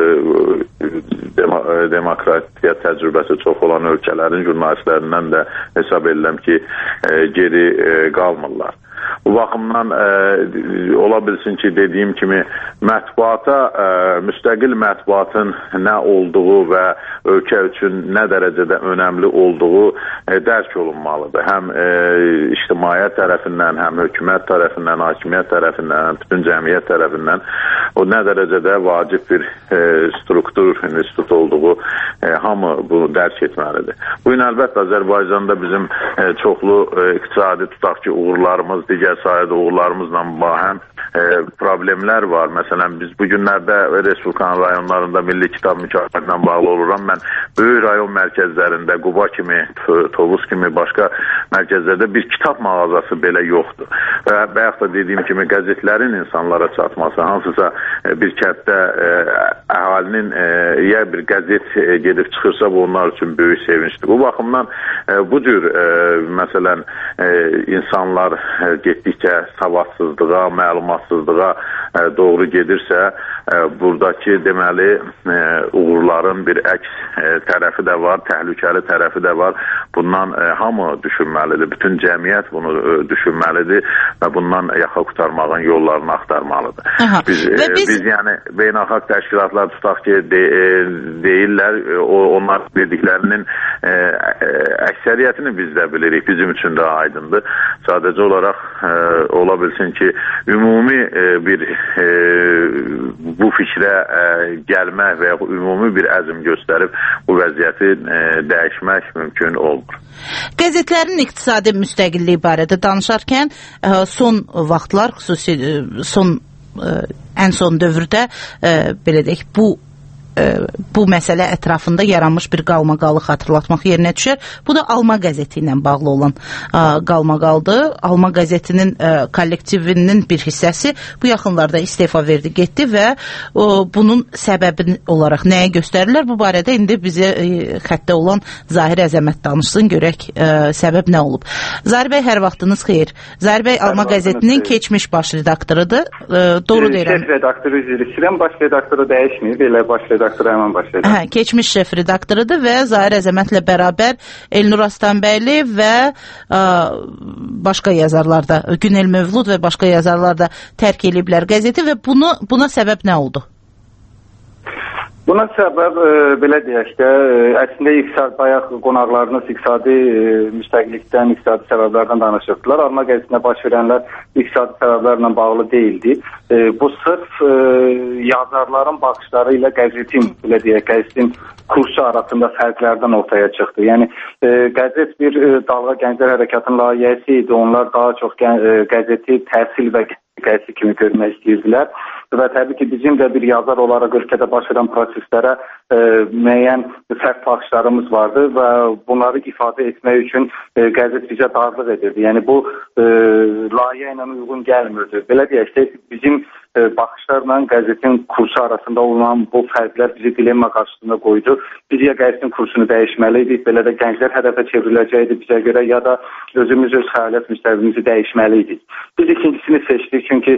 demokratiya təcrübəsi çox olan ölkələrin jurnalistlərindən də hesab edirəm ki, geri qalmırlar. Bu baxımdan ola bilsin ki, dediyim kimi mətbuata, müstəqil mətbuatın nə olduğu və ölkə üçün nə dərəcədə önəmli olduğu dərk olunmalıdır. Həm ictimaiyyət tərəfindən, həm hökumət tərəfindən, hakimiyyət tərəfindən, bütün cəmiyyət tərəfindən o nə dərəcədə vacib bir struktur, institut olduğu hamı bunu dərk etməlidir. Bu gün əlbəttə Azərbaycanda bizim çoxlu iqtisadi tutaq ki, uğurlarımız, digər sayədə uğurlarımızla bahəm problemlər var. Məsələn, biz bu günlərdə Respublikanın rayonlarında Milli Kitab mükafatına bağlı oluram. Mən böyük rayon mərkəzlərində, Quba kimi, Tovuz kimi başqa mərkəzlərdə bir kitab mağazası belə yoxdur. Və bayaq da dediyim kimi qəzetlərin insanlara çatması, hansısa bir kənddə əhalinin ya bir qəzet gedib çıxırsa, bu onlar üçün böyük sevincdir. Bu baxımdan bu cür məsələn insanlar getdikcə savadsızlığa, məlumatsızlığa doğru gedirsə, buradakı deməli uğurların bir əks tərəfi də var, təhlükəli tərəfi də var. Bundan hamı düşünməlidir, bütün cəmiyyət bunu düşünməlidir və bundan yaxa qurtarmağın yollarını axtarmalıdır. Biz yəni beynəlxalq təşkilatlar tutaq ki, deyirlər, onlar dediklərinin əksəriyyətini biz də bilirik, bizim üçün də aydındır. Sadəcə olaraq ola bilsin ki, ümumi bir bu fikrə gəlmək və ya ümumi bir əzm göstərib bu vəziyyəti dəyişmək mümkün olmur. Qəzetlərin iqtisadi müstəqilliyi barədə danışarkən son vaxtlar, xüsusi ən son dövrdə belə deyək, bu məsələ ətrafında yaranmış bir qalmaqalı xatırlatmaq yerinə düşər. Bu da Alma qəzeti ilə bağlı olan qalmaqaldır. Alma qəzetinin kollektivinin bir hissəsi bu yaxınlarda istefa verdi, getdi və bunun səbəbi olaraq nəyə göstərirlər? Bu barədə indi bizə xəttə olan Zahir Əzəmət danışsın, görək səbəb nə olub. Zahir bəy, hər vaxtınız xeyir. Zahir bəy Alma qəzetinin keçmiş baş redaktorudur. Doğru deyirəm. Şef redaktoru üzr istəyirəm, baş redaktoru dəyişməyib, elə baş redaktoru həmən başlaydı. Keçmiş şef redaktorudur və Zahir Əzəmətlə bərabər Elnur Aslanbəyli və başqa yazarlar da, Günel Mövlud və başqa yazarlar da tərk ediblər qəzeti və buna səbəb nə oldu? Buna səbəb belə deyək də, əslində bayaq qonaqlarınız iqtisadi müstəqillikdən, iqtisadi səbəblərdən danışırdılar. Alma qəzetində baş verənlər iqtisadi səbəblərlə bağlı deyildi. Bu sırf yazarların baxışları ilə qəzetin, belə deyək, qəzetin kursu arasında fərqlərdən ortaya çıxdı. Yəni, qəzet bir Dalğa Gənclər Hərəkatının layihəsi idi. Onlar daha çox qəzeti təhsil və qəzeti kimi görmək istəyirdilər. və təbii ki, bizim də bir yazar olaraq ölkədə baş verən proseslərə müəyyən fərq baxışlarımız vardı və bunları ifadə etmək üçün qəzet bizə darlıq edirdi. Yəni bu layihə ilə uyğun gəlmirdi. Belə deyək ki, bizim baxışlarla qəzetin kursu arasında olan bu fərqlər bizi dilemma qarşısında qoydu. Biz ya qəzetin kursunu dəyişməliydik, belə də gənclər hədəfə çevriləcəkdi bizə görə, ya da özümüz öz fəaliyyət müstəvimizi dəyişməliydik. Biz ikincisini seçdik, çünki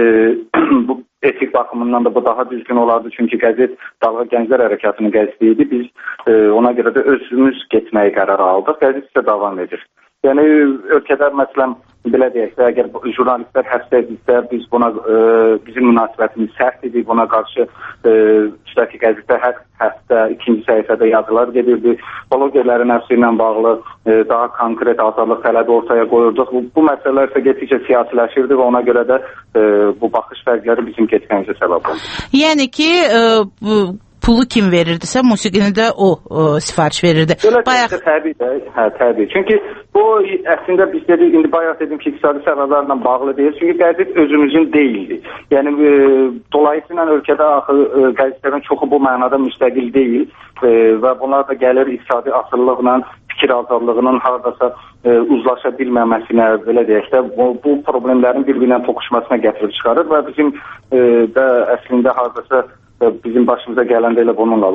bu etik baxımından da bu daha düzgün olardı, çünki qəzet Dalğa Gənclər Hərəkatının qəzeti idi. Biz ona görə də özümüz getməyə qərar aldıq. Qəzet isə davam edir. Yəni ölkədə məsələn belə deyək də, əgər jurnalistlər həbs edilsə, biz buna bizim münasibətimiz sərt idi, buna qarşı üstəki qəzetdə hər həftə ikinci səhifədə yazılar gedirdi. Blogerlərin həbsi ilə bağlı daha konkret azadlıq tələbi ortaya qoyurduq. Bu məsələlər isə getdikcə siyasiləşirdi və ona görə də bu baxış fərqləri bizim getməyimizə səbəb oldu. Yəni ki, pulu kim verirdisə, musiqini də o sifariş verirdi. Bayaq təbii. Çünki bu əslində biz dedik, indi bayaq dedim ki, iqtisadi səbəblərlə bağlı deyil. Çünki qəzet özümüzün deyildi. Yəni dolayısıyla ölkədə axı qəzetlərin çoxu bu mənada müstəqil deyil və bunlar da gəlir iqtisadi asılılıqla, fikir azadlığının haradasa uzlaşa bilməməsinə, belə deyək də, bu problemlərin bir-birinə toqquşmasına gətirib çıxarır və bizim də əslində haradasa bizim başımıza gələndə elə bununla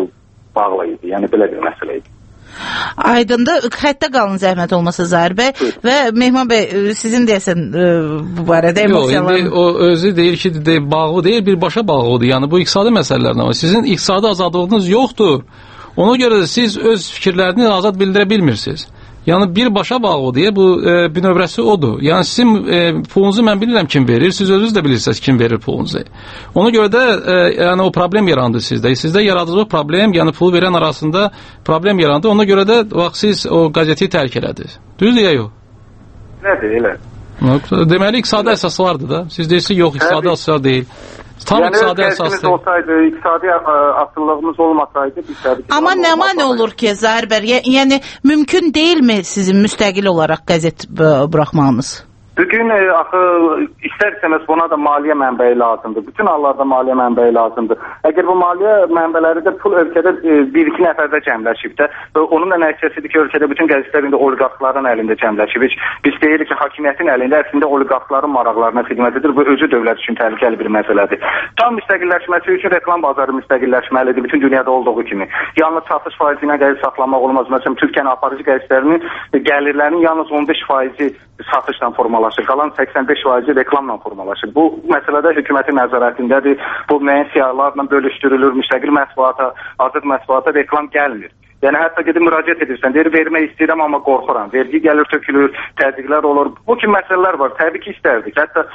bağlı idi. Yəni belə bir məsələ idi. Aydındır. Xəttə qalın zəhmət olmasa Zahir bəy və Mehman bəy sizin deyəsən bu barədə emosiyalar. Yox, o özü deyir ki, bağlı deyil, birbaşa bağlıdır. Yəni bu iqtisadi məsələlərlə var. Sizin iqtisadi azadlığınız yoxdur. Ona görə də siz öz fikirlərini azad bildirə bilmirsiniz. Yəni birbaşa bağlı deyə bu bir növrəsi odur. Yəni sizin pulunuzu mən bilirəm kim verir, siz özünüz də bilirsiniz kim verir pulunuzu. Ona görə də yəni o problem yarandı sizdə. Sizdə yaradıcı problem, yəni pul verən arasında problem yarandı. Ona görə də vaxt siz o qəzeti tərk elədiniz. Düzdür ya yox? Nədir elə? Deməli iqtisadi əsaslardır da. Siz deyirsiniz yox, iqtisadi əsaslar deyil. Tam yəni iqtisadi əsasdır. Olsaydı, iqtisadi asıllığımız olmasaydı biz təbii ki. Amma nə mane olur ki, Zahir bəy, yəni mümkün deyilmi sizin müstəqil olaraq qəzet buraxmağınız? Bugün axı istər-istəməz buna da maliyyə mənbəyi lazımdır. Bütün hallarda maliyyə mənbəyi lazımdır. Əgər bu maliyyə mənbələri də pul ölkədə bir-iki nəfərdə cəmləşib də, onun da nəticəsidir ki, ölkədə bütün qəzetlər indi oliqarxların əlində cəmləşib. Biz deyirik ki, hakimiyyətin əlində əslində oliqarxların maraqlarına xidmət edir. Bu özü dövlət üçün təhlükəli bir məsələdir. Tam müstəqilləşməsi üçün reklam bazarı müstəqilləşməlidir, bütün dünyada olduğu kimi. Yalnız satış faizi ilə qəzet saxlamaq olmaz. Məsələn, Türkiyənin aparıcı qəzetlərinin gəlirlərinin yalnız 15% satışla formalaşır, qalan 85% reklamla formalaşır. Bu məsələdə hökumətin nəzarətindədir. Bu müəyyən siyahılarla bölüşdürülür, müstəqil mətbuata, azad mətbuata reklam gəlmir. Yəni hətta gedib müraciət edirsən, deyir vermək istəyirəm amma qorxuram. Vergi gəlir tökülür, təzyiqlər olur. Bu kimi məsələlər var. Təbii ki istərdik. Hətta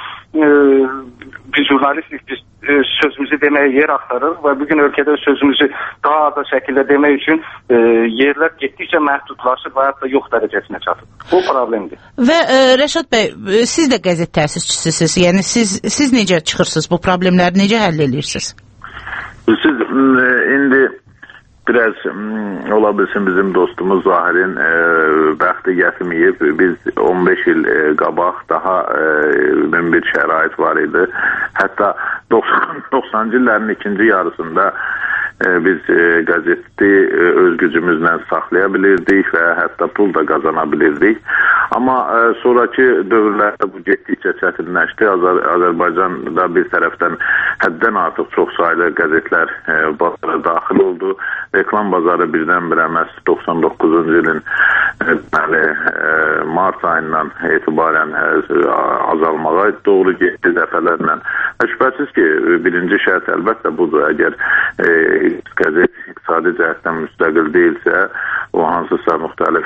biz jurnalistlik, biz sözümüzü deməyə yer axtarır və bugün ölkədə sözümüzü daha az şəkildə demək üçün yerlər getdikcə məhdudlaşır və hətta yox dərəcəsinə çatır. Bu problemdir. Və Rəşad bəy, siz də qəzet təsisçisisiniz. Yəni siz necə çıxırsınız? Bu problemləri necə həll edirsiniz? Siz indi biraz ola bilsin bizim dostumuz Zahirin bəxti gətirməyib. Biz 15 il qabaq daha bir şərait var idi. Hətta 90-cı illərin ikinci yarısında biz qəzeti öz gücümüzlə saxlaya bilirdik və hətta pul da qazana bilirdik. Amma sonraki dövrlərdə bu getdikcə çətinləşdi. Azərbaycanda bir tərəfdən həddən artıq çox saylı qəzetlər bazara daxil oldu. Reklam bazarı birdən-birə məhz 99-cu ilin mart ayından etibarən azalmağa doğru getdi dəfələrlə. Şübhəsiz ki, birinci şərt əlbəttə budur. Əgər qəzet iqtisadi cəhətdən müstəqil deyilsə, o hansısa müxtəlif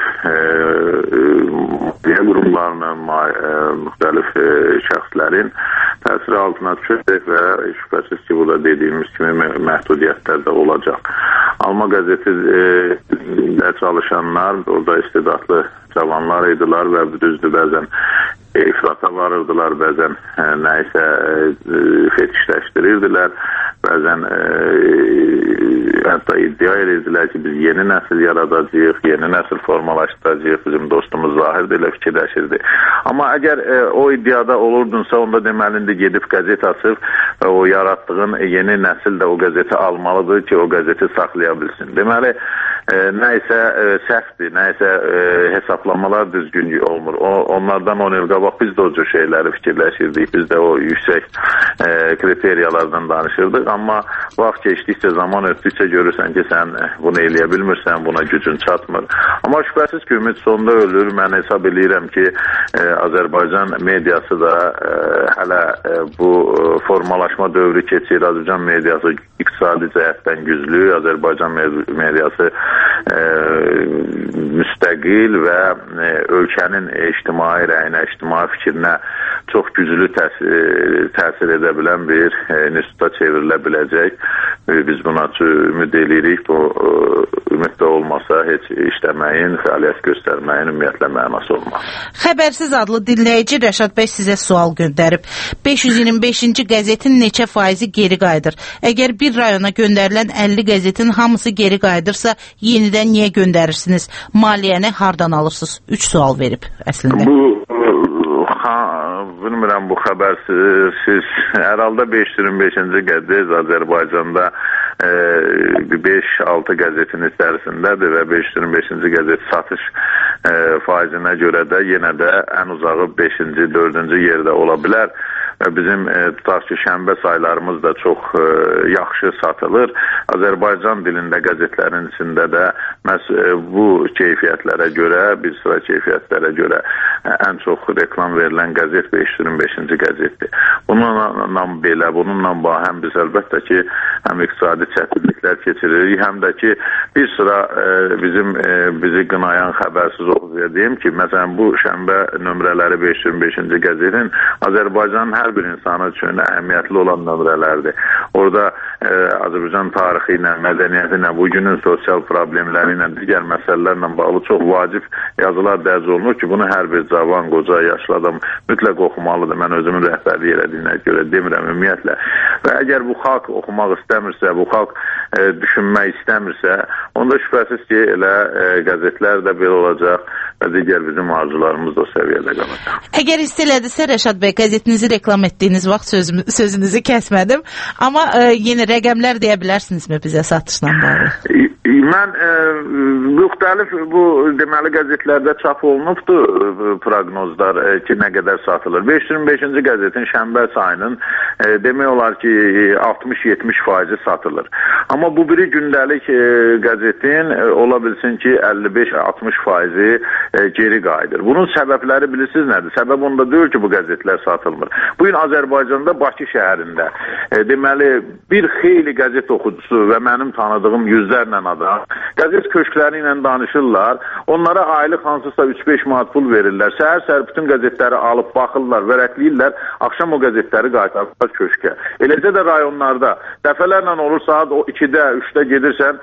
qurumlarının, müxtəlif şəxslərin təsiri altına düşəcək və şübhəsiz ki, burada dediyimiz kimi məhdudiyyətlər də olacaq. Alma qəzetidə çalışanlar, orada istedadlı cavanlar idilər və düzdür, bəzən ifrata varırdılar, bəzən nəyisə fetişləşdirirdilər, bəzən hətta iddia edirdilər ki, biz yeni nəsil yaradacağıq, yeni nəsil formalaşdıracağıq. Bizim dostumuz Zahir də elə fikirləşirdi. Amma əgər o iddiada olurdunsa, onda deməli indi gedib qəzet açıb və o yaratdığın yeni nəsil də o qəzeti almalıdır ki, o qəzeti saxlaya bilsin. Deməli, nə isə səhvdir, nə isə hesablamalar düzgün olmur. Onlardan 10 il qabaq biz də o cür şeyləri fikirləşirdik, biz də o yüksək kriteriyalardan danışırdıq, amma vaxt geçdikcə, zaman ötdükcə görürsən ki, sən bunu eləyə bilmirsən, buna gücün çatmır. Amma şübhəsiz ki, ümid sonunda ölür. Mən hesab edirəm ki, Azərbaycan mediası da hələ bu formalaşma dövrü keçir. Azərbaycan mediası iqtisadi cəhətdən güclü, Azərbaycan mediası müstəqil və ölkənin ictimai rəyinə, ictimai fikrinə çox güclü təsir edə bilən bir instituta çevrilə biləcək. Biz buna ümid edirik. Bu ümiddə olmasa heç işləməyin, fəaliyyət göstərməyin ümumiyyətlə mənası olmaz. Xəbərsiz adlı dinləyici Rəşad bəy sizə sual göndərib. 525-ci qəzetin neçə faizi geri qayıdır? Əgər bir rayona göndərilən 50 qəzetin hamısı geri qayıdırsa, yenidən niyə göndərirsiniz? Maliyyəni hardan alırsınız? 3 sual verib əslində. Bilmirəm, bu xəbərsiz. Hər halda 525-ci qəzet Azərbaycanda 5-6 qəzetin içərisindədir və 525-ci qəzet satış faizinə görə də yenə də ən uzağı 5-ci, 4-cü yerdə ola bilər. Bizim tutaq ki, şənbə saylarımız da çox yaxşı satılır. Azərbaycan dilində qəzetlərin içində də məhz bu keyfiyyətlərə görə, bir sıra keyfiyyətlərə görə ən çox reklam verilən qəzet 525-ci qəzetdir. Bununla həm biz əlbəttə ki, həm iqtisadi çətinliklər keçiririk, həm də ki, bir sıra bizi qınayan xəbərsiz olub deyim ki, məsələn, bu şənbə nömrələri 525-ci qəzetin Azərbaycanın hər bir insanı üçün əhəmiyyətli olan nömrələrdir. Orada Azərbaycan tarixi ilə, mədəniyyəti ilə, bugünün sosial problemləri ilə, digər məsələlərlə bağlı çox vacib yazılar dərc olunur ki, bunu hər bir cavan, qoca, yaşlı adam mütləq oxumalıdır. Mən özümün rəhbərlik elədiyinə görə demirəm ümumiyyətlə. Və əgər bu xalq oxumaq istəmirsə, bu xalq düşünmək istəmirsə, onda şübhəsiz ki, elə qəzetlər də belə olacaq və digər bizim arzularımız da o səviyyədə qalacaq. Əgər istələdisə, Rəşad bəy, qəzetinizi reklam etdiyiniz vaxt sözünüzü kəsmədim, amma yeni rəqəmlər deyə bilərsinizmi bizə satışla bağlı? Mən müxtəlif bu deməli qəzetlərdə çap olunubdur proqnozlar ki, nə qədər satılır. 525-ci qəzetin şənbə sayının demək olar ki, 60-70% satılır. Amma bu biri gündəlik qəzetin ola bilsin ki, 55-60% geri qayıdır. Bunun səbəbləri bilirsiniz nədir? Səbəb onda deyil ki, bu qəzetlər satılmır. Bu gün Azərbaycanda Bakı şəhərində deməli bir xeyli qəzet oxucusu və mənim tanıdığım yüzlərlə adam qəzet köşkləri ilə danışırlar. Onlara aylıq hansısa 3-5 manat pul verirlər. Səhər-səhər bütün qəzetləri alıb baxırlar, vərəqləyirlər. Axşam o qəzetləri qaytarırlar köşkə. Eləcə də rayonlarda dəfələrlə olur saat 2-də, 3-də gedirsən,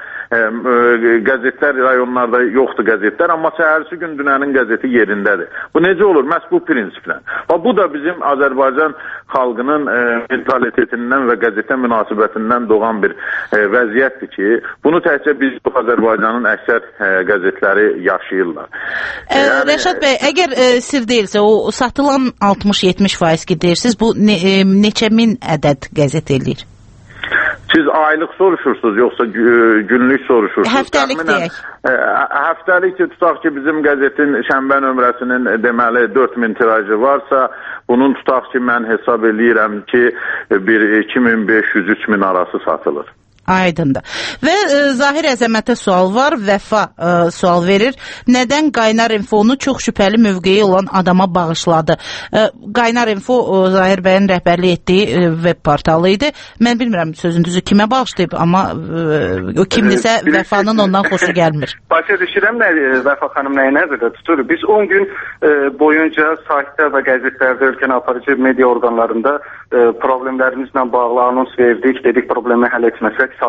qəzetlər rayonlarda yoxdur qəzetlər, amma səhərsi gün dünənin qəzeti yerindədir. Bu necə olur? Məhz bu prinsiplə. Bu da bizim Azərbaycan xalqının mentalitetindən və qəzetə münasibətindən doğan bir vəziyyətdir ki, bunu təkcə biz Azərbaycanın əksər qəzetləri yaşayırlar. Rəşad bəy, əgər sir deyilsə, o satılan 60-70% ki deyirsiniz, bu neçə min ədəd qəzet eləyir? Siz aylıq soruşursunuz, yoxsa günlük soruşursunuz? Həftəlik deyək. Həftəlik tutaq ki, bizim qəzetin şənbə nömrəsinin deməli 4000 tirajı varsa, bunun tutaq ki, mən hesab eləyirəm ki, bir 2500-3000 arası satılır. Aydındır. Və Zahir Əzəmətə sual var, Vəfa sual verir. Nədən Qaynar Infonu çox şübhəli mövqeyi olan adama bağışladı? Qaynar Info Zahir bəyin rəhbərlik etdiyi web portalı idi. Mən bilmirəm sözünüzü kimə bağışlayıb, amma o kimdirsə Vəfanın ondan xoşu gəlmir. Başa düşürəm, Vəfa xanım nəyə nəzərdə tutur? Biz 10 gün boyunca saytda və qəzetlərdə, ölkənin aparıcı media orqanlarında problemlərimizlə bağlı anons verdik, dedik problemi həll etməsək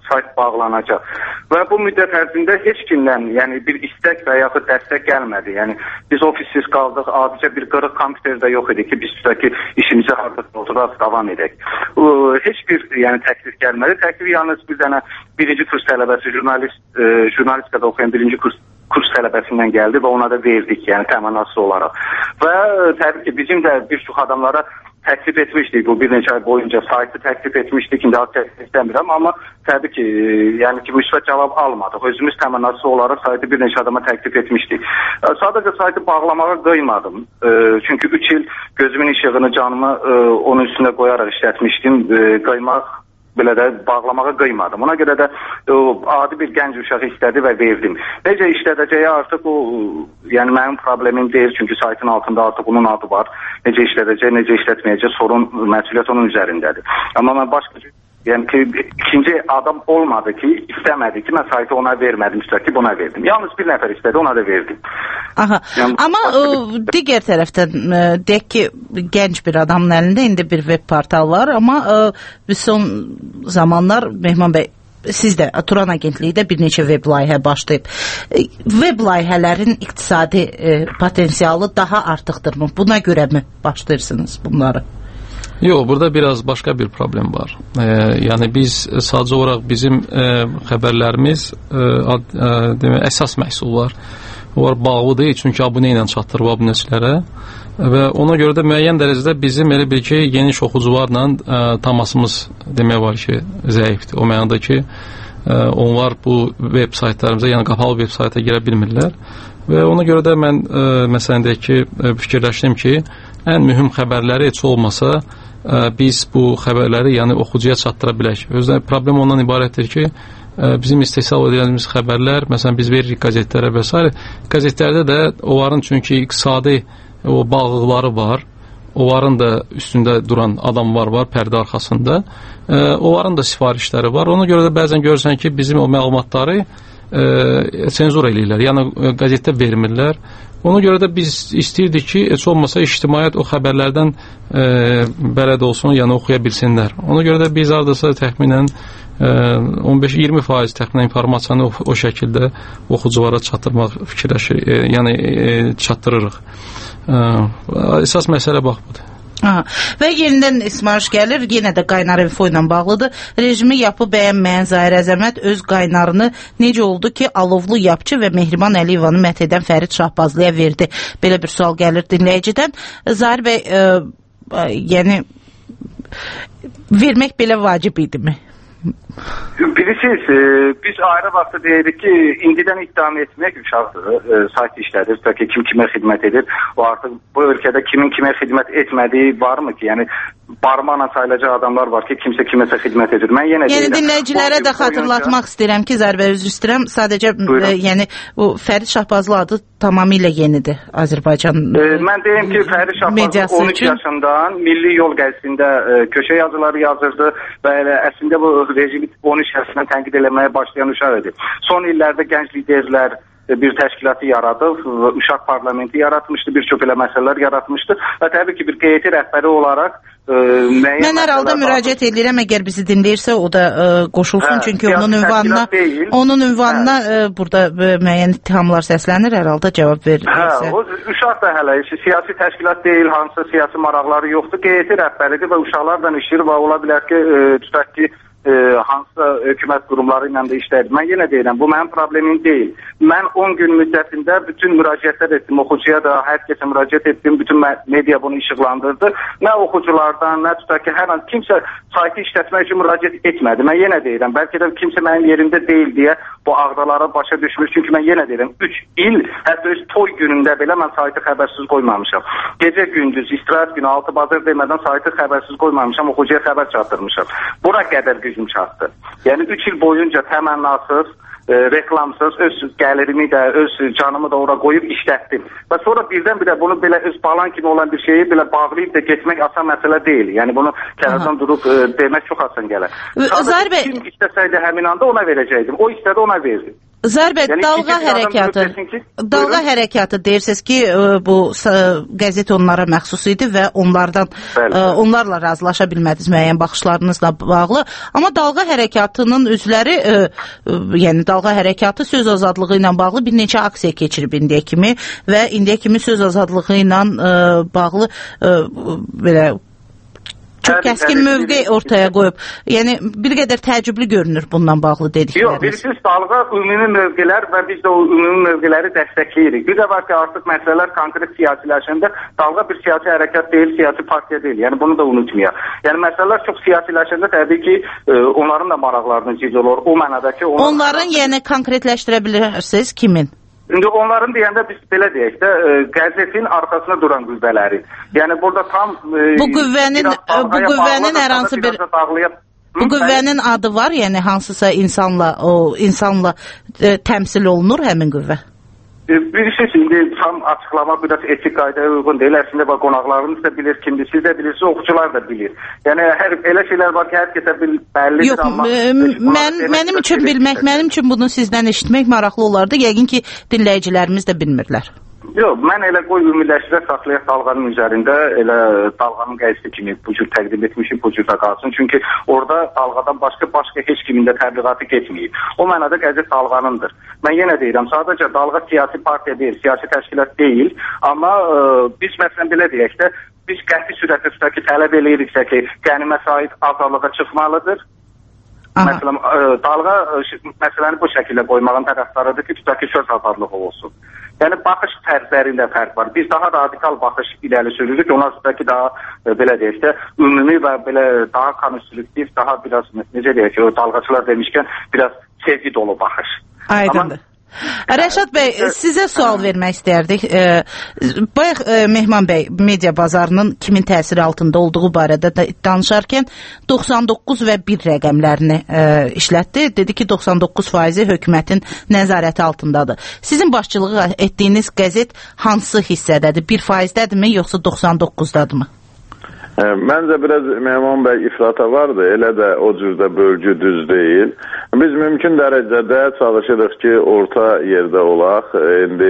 sayt bağlanacaq. Və bu müddət ərzində heç kimdən, yəni bir istək və yaxud dəstək gəlmədi. Yəni biz ofissiz qaldıq, adicə bir qırıq kompüter də yox idi ki, biz tutaq ki, işimizi harda oturaq, davam edək. Heç bir təklif gəlmədi. Təklif yalnız bir dənə birinci kurs tələbəsi, jurnalistikada oxuyan birinci kurs tələbəsindən gəldi və ona da verdik, yəni təminatlı olaraq. Və təbii ki, bizim də bir çox adamlara təklif etmişdik, bu bir neçə ay boyunca saytı təklif etmişdik, indi az təklif istəmirəm, amma təbii ki, yəni ki, müsbət cavab almadıq. Özümüz təminatlı olaraq saytı bir neçə adama təklif etmişdik. Sadəcə saytı bağlamağa qıymadım. Çünki 3 il gözümün işığını, canımı onun üstünə qoyaraq işlətmişdim. Qıymaq belə də bağlamağa qıymadım. Ona görə də adi bir gənc uşağı istədi və verdim. Necə işlədəcəyi artıq o, yəni mənim problemim deyil, çünki saytın altında artıq onun adı var. Necə işlədəcək, necə işlətməyəcək, sorun, məsuliyyət onun üzərindədir. Amma mən başqa, yəni ki, ikinci adam olmadı ki, istəmədi ki, mən saytı ona vermədim, üstəki buna verdim. Yalnız bir nəfər istədi, ona da verdim. Aha. Yəni, amma digər tərəfdən deyək ki, gənc bir adamın əlində indi bir web portal var, amma biz son zamanlar Mehman bəy, siz də Turan Agentliyi bir neçə web layihə başlayıb. Web layihələrin iqtisadi potensialı daha artıqdırmı? Buna görə mi başlayırsınız bunları? Yox, burada biraz başqa bir problem var. Yəni biz sadəcə olaraq bizim xəbərlərimiz əsas məhsul var. Onlar bağlı deyil, çünki abunə ilə çatdırıb abunəçilərə və ona görə də müəyyən dərəcədə bizim elə bir ki, geniş oxucularla təmasımız demək var ki, zəifdir. O mənada ki, onlar bu web saytlarımıza, yəni qapalı web sayta girə bilmirlər və ona görə də mən məsələn deyək ki, fikirləşdim ki, ən mühüm xəbərləri heç olmasa biz bu xəbərləri yəni oxucuya çatdıra bilək. Özdə problem ondan ibarətdir ki, bizim istehsal edildiğimiz xəbərlər, məsələn biz veririk qəzetlərə və s. Qəzetlərdə də onların çünki iqtisadi o bağlılıqları var, onların da üstündə duran adamlar var pərdə arxasında, onların da sifarişləri var. Ona görə də bəzən görürsən ki, bizim o məlumatları senzur eləyirlər, yəni qəzetdə vermirlər. Ona görə də biz istəyirdik ki, heç olmasa ictimaiyyət o xəbərlərdən bələd olsun, yəni oxuya bilsinlər. Ona görə də biz hardasa təxminən 15-20% təxminən informasiyanı o şəkildə oxuculara çatdırmaq fikirləşir, yəni çatdırırıq. Əsas məsələ bax budur. Aha. Və yenidən ismarış gəlir, yenə də Qaynar info ilə bağlıdır. Rejimi yapı bəyənməyən Zahir Əzəmət öz qaynarını necə oldu ki, Alovlu Yapçı və Mehriban Əliyevanı mət edən Fərid Şahbazlıya verdi? Belə bir sual gəlir dinləyicidən. Zahir bəy, yəni vermək belə vacib idimi? Bilirsiniz, biz ayrı vaxtda deyirik ki, indidən ittiham etmək uşaqdır, sayt işlədir, ki, kim kimə xidmət edir, o artıq bu ölkədə kimin kimə xidmət etmədiyi varmı ki, yəni barmaqla sayılacaq adamlar var ki, kimsə kiməsə xidmət edir. Mən yenə deyirəm. Yəni dinləyicilərə də xatırlatmaq istəyirəm ki, Zahir bəy, üzr istəyirəm, sadəcə yəni o Fərid Şahbazlı adı tamamilə yenidir Azərbaycan mediası. Mən deyim ki, Fərid Şahbazlı 13 yaşından Milli Yol qəzetində köşə yazıları yazırdı və əslində bu rejimi 13 yaşından tənqid eləməyə başlayan uşaq idi. Son illərdə gənc liderlər bir təşkilatı yaradıb, uşaq parlamenti yaratmışdı, bir çox elə məsələlər yaratmışdı və təbii ki, bir qeyri rəhbəri olaraq mən hər halda müraciət edirəm, əgər bizi dinləyirsə o da qoşulsun, çünki onun ünvanına burada müəyyən ittihamlar səslənir, hər halda cavab verirsə. O uşaq da hələ siyasi təşkilat deyil, hansısa siyasi maraqları yoxdur, qeyri rəhbəridir və uşaqlarla işləyir və ola bilər ki, tutaq ki, hansısa hökumət qurumları ilə də işləyir. Mən yenə deyirəm, bu mənim problemim deyil. Mən 10 gün müddətində bütün müraciətlər etdim, oxucuya da, hər kəsə müraciət etdim, bütün media bunu işıqlandırdı. Nə oxuculardan, nə tutaq ki, hər an kimsə saytı işlətmək üçün müraciət etmədi. Mən yenə deyirəm, bəlkə də kimsə mənim yerimdə deyil deyə bu ağdalara başa düşmür. Çünki mən yenə deyirəm, 3 il, hətta öz toy günündə belə mən saytı xəbərsiz qoymamışam. Gecə gündüz, istirahət günü, 6 bazar demədən saytı xəbərsiz qoymamışam, oxucuya xəbər çatdırmışam. Bura qədər gücüm çatdı. Yəni 3 il boyunca təmənnasız, reklamsız, öz gəlirimi də, öz canımı da ora qoyub işlətdim. Və sonra birdən-birə bunu belə öz balan kimi olan bir şeyi belə bağlayıb da getmək asan məsələ deyil. Yəni bunu kənardan durub demək çox asan gələr. Zahir bəy, kim istəsəydi həmin anda ona verəcəkdim. O istədi, ona verdim. Zahir bəy, dalğa hərəkatı deyirsiniz ki, bu qəzet onlara məxsus idi və onlarla razılaşa bilmədiniz müəyyən baxışlarınızla bağlı. Amma dalğa hərəkatının üzvləri, yəni dalğa hərəkatı söz azadlığı ilə bağlı bir neçə aksiya keçirib indiyə kimi və indiyə kimi söz azadlığı ilə bağlı belə çox kəskin mövqe ortaya qoyub. Yəni, bir qədər təəccüblü görünür bundan bağlı dedikləriniz. Yox, bilirsiniz, dalğa ümumi mövqelər və biz də o ümumi mövqeləri dəstəkləyirik. Bir də var ki, artıq məsələlər konkret siyasiləşəndə dalğa bir siyasi hərəkat deyil, siyasi partiya deyil. Yəni, bunu da unutmayaq. Yəni, məsələlər çox siyasiləşəndə təbii ki, onların da maraqlarının ciz olur. O mənada ki... Onların yəni konkretləşdirə bilirsiniz kimin? İndi onların deyəndə biz belə deyək də, qəzetin arxasına duran qüvvələri. Yəni burada tam... Bu qüvvənin hər hansı bir... Bu qüvvənin adı var, yəni hansısa insanla təmsil olunur həmin qüvvə? Bilirsiniz, indi tam açıqlamaq biraz etik qaydaya uyğun deyil. Əslində, qonaqlarımız da bilir kimdir, siz də bilirsiniz, oxucular da bilir. Yəni, elə şeylər var ki, hər kəsə bəllidir. Yox, mənim üçün bilmək, mənim üçün bunu sizdən eşitmək maraqlı olardı. Yəqin ki, dinləyicilərimiz də bilmirlər. Yox, mən elə qoy ümumiləşdirə saxlayaq dalğanın üzərində, elə dalğanın qəzeti kimi bu cür təqdim etmişim, bu cür də qalsın. Çünki orada dalğadan başqa heç kimin də təbliğatı getməyib. O mənada qəzet dalğanındır. Mən yenə deyirəm, sadəcə dalğa siyasi partiya deyil, siyasi təşkilat deyil. Amma biz məsələn belə deyək də, biz qəti sürətdə ki, tələb eləyiriksə ki, qənimət aid azadlığa çıxmalıdır. Məsələn, dalğa məsələni bu şəkildə qoymağın tərəfdarıdır ki, tutaq ki, söz azadlığı olsun. Yəni, baxış tərzlərində fərq var. Biz daha radikal baxış irəli sürürük. Onlar ki, daha, belə deyək də, ümumi və belə daha konstruktiv, daha biraz, necə deyək ki, dalğaçılar demişkən, biraz sevgi dolu baxış. Aydındır. Rəşad bəy, sizə sual vermək istəyərdik. Bayaq Mehman bəy media bazarının kimin təsiri altında olduğu barədə danışarkən 99 və 1 rəqəmlərini işlətdi. Dedi ki, 99% hökumətin nəzarəti altındadır. Sizin başçılıq etdiyiniz qəzet hansı hissədədir? 1%dədirmi, yoxsa 99-dadırmı? Məncə biraz Mehman bəy ifrata vardı, elə də o cürdə bölgü düz deyil. Biz mümkün dərəcədə çalışırıq ki, orta yerdə olaq. İndi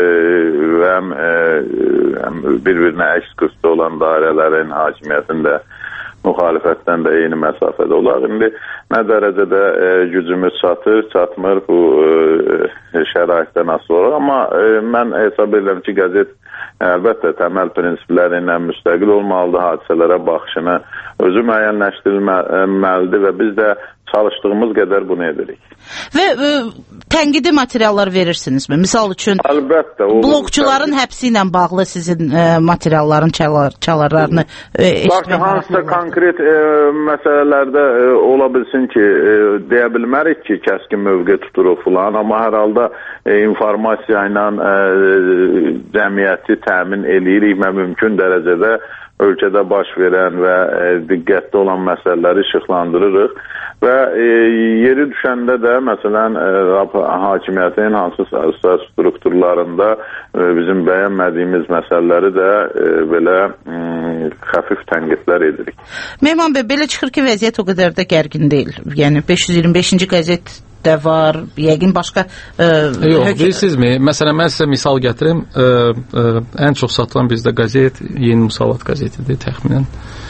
həm bir-birinə əks qüsdə olan dairələrin hakimiyyətində, müxalifətdən də eyni məsafədə olaq. İndi nə dərəcədə gücümüz çatır, çatmır bu şəraitdən asılı olur. Amma mən hesab edirəm ki, qəzet əlbəttə təməl prinsiplərindən müstəqil olmalıdır, hadisələrə baxışını özü müəyyənləşdirilməlidir və biz də çalışdığımız qədər bunu edirik. Və tənqidi materiallar verirsinizmi? Misal üçün, əlbəttə, blokçuların həbsi ilə bağlı sizin materialların çalarlarını eşitmək hansısa konkret məsələlərdə ola bilsin ki, deyə bilmərik ki, kəskin mövqe tuturuq filan, amma hər halda informasiya ilə cəmiyyəti təmin eləyirik və mümkün dərəcədə ölkədə baş verən və diqqətli olan məsələləri işıqlandırırıq və yeri düşəndə də məsələn hakimiyyətin hansısa strukturlarında bizim bəyənmədiyimiz məsələləri də belə xəfif tənqidlər edirik. Mehman bəy, belə çıxır ki, vəziyyət o qədər də gərgin deyil. Yəni 525-ci qəzet də var, yəqin başqa... Yox, bilirsizmi? Məsələn, mən sizə misal gətirim. Ən çox satılan bizdə qəzet Yeni Musavat qəzetidir, təxminən.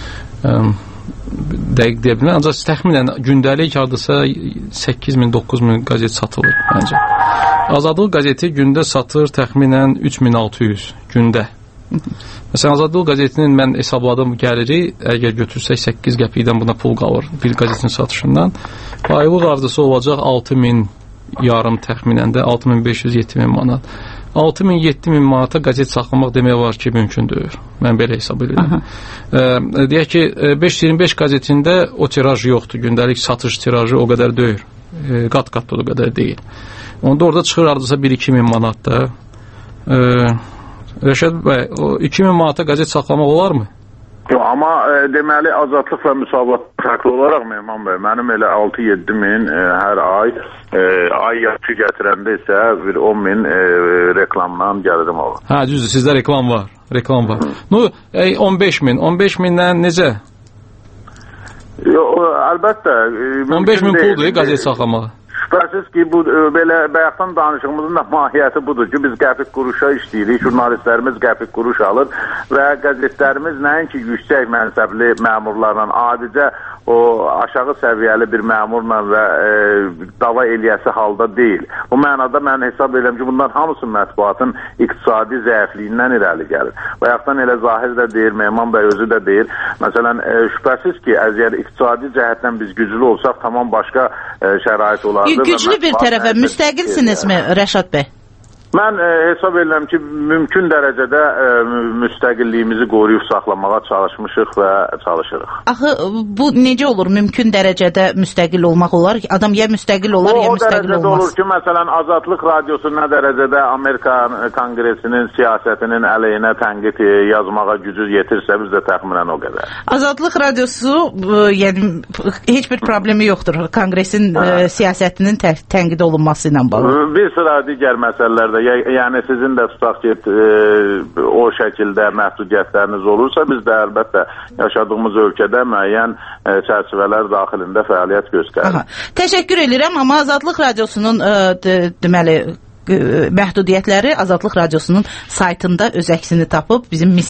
Dəqiq deyə bilməm, ancaq təxminən gündəlik hardasa 8.000-9.000 qəzet satılır, məncə. Azadlıq qəzeti gündə satır təxminən 3.600 gündə. Məsələn, Azadlıq qəzetinin mən hesabladım gəliri, əgər götürsək 8 qəpikdən buna pul qalır bir qəzetin satışından. Aylıq ardısı olacaq 6.000 yarım təxminən də 6.500-7.000 manat. 6.000-7.000 manata qəzet saxlamaq demək var ki, mümkün deyil. Mən belə hesab edirəm. Deyək ki, 525 qəzetində o tiraj yoxdur. Gündəlik satış tirajı o qədər deyil. Qat-qat o qədər deyil. Onda orada çıxır ardısa 1-2.000 manat da. Rəşad bəy, o 2.000 manata qəzet saxlamaq olarmı? Yox, amma deməli azadlıq və müsavat fərqli olaraq Mehman bəy, mənim elə 6-7 min hər ay yaxşı gətirəndə isə bir 10 min reklamdan gəlirim olur. Hə, düzdür, sizdə reklam var. Reklam var. 15 min. 15 mindən necə? Yox, əlbəttə. 15 min puldur qəzet saxlamağa. Şübhəsiz ki, bu belə bayaqdan danışığımızın da mahiyyəti budur ki, biz qəpik quruşa işləyirik, jurnalistlərimiz qəpik quruş alır və qəzetlərimiz nəinki yüksək mənsəbli məmurlarla, adicə o aşağı səviyyəli bir məmurla və dava eləyəsi halda deyil. Bu mənada mən hesab edirəm ki, bunlar hamısı mətbuatın iqtisadi zəifliyindən irəli gəlir. Bayaqdan elə Zahir də deyir, Mehman bəy özü də deyir. Məsələn, şübhəsiz ki, əgər iqtisadi cəhətdən biz güclü olsaq, tamam başqa şərait olardı. Güclü bir tərəfə müstəqilsinizmi Rəşad bəy? Mən hesab edirəm ki, mümkün dərəcədə müstəqilliyimizi qoruyub saxlamağa çalışmışıq və çalışırıq. Axı, bu necə olur? Mümkün dərəcədə müstəqil olmaq olar? Adam ya müstəqil olar, ya müstəqil olmaz. O dərəcədə olur ki, məsələn, Azadlıq Radiosu nə dərəcədə Amerika Konqresinin siyasətinin əleyhinə tənqid yazmağa gücü yetirsə, biz də təxminən o qədər. Azadlıq Radiosu, yəni, heç bir problemi yoxdur Konqresin siyasətinin tənqid olunması ilə bağlı. Bir sıra digər məsələlərdə, yəni sizin də tutaq ki, o şəkildə məhdudiyyətləriniz olursa, biz də əlbəttə yaşadığımız ölkədə müəyyən çərçivələr daxilində fəaliyyət göstərir. Təşəkkür edirəm, amma Azadlıq Radiosunun deməli məhdudiyyətləri Azadlıq Radiosunun saytında öz əksini tapıb bizim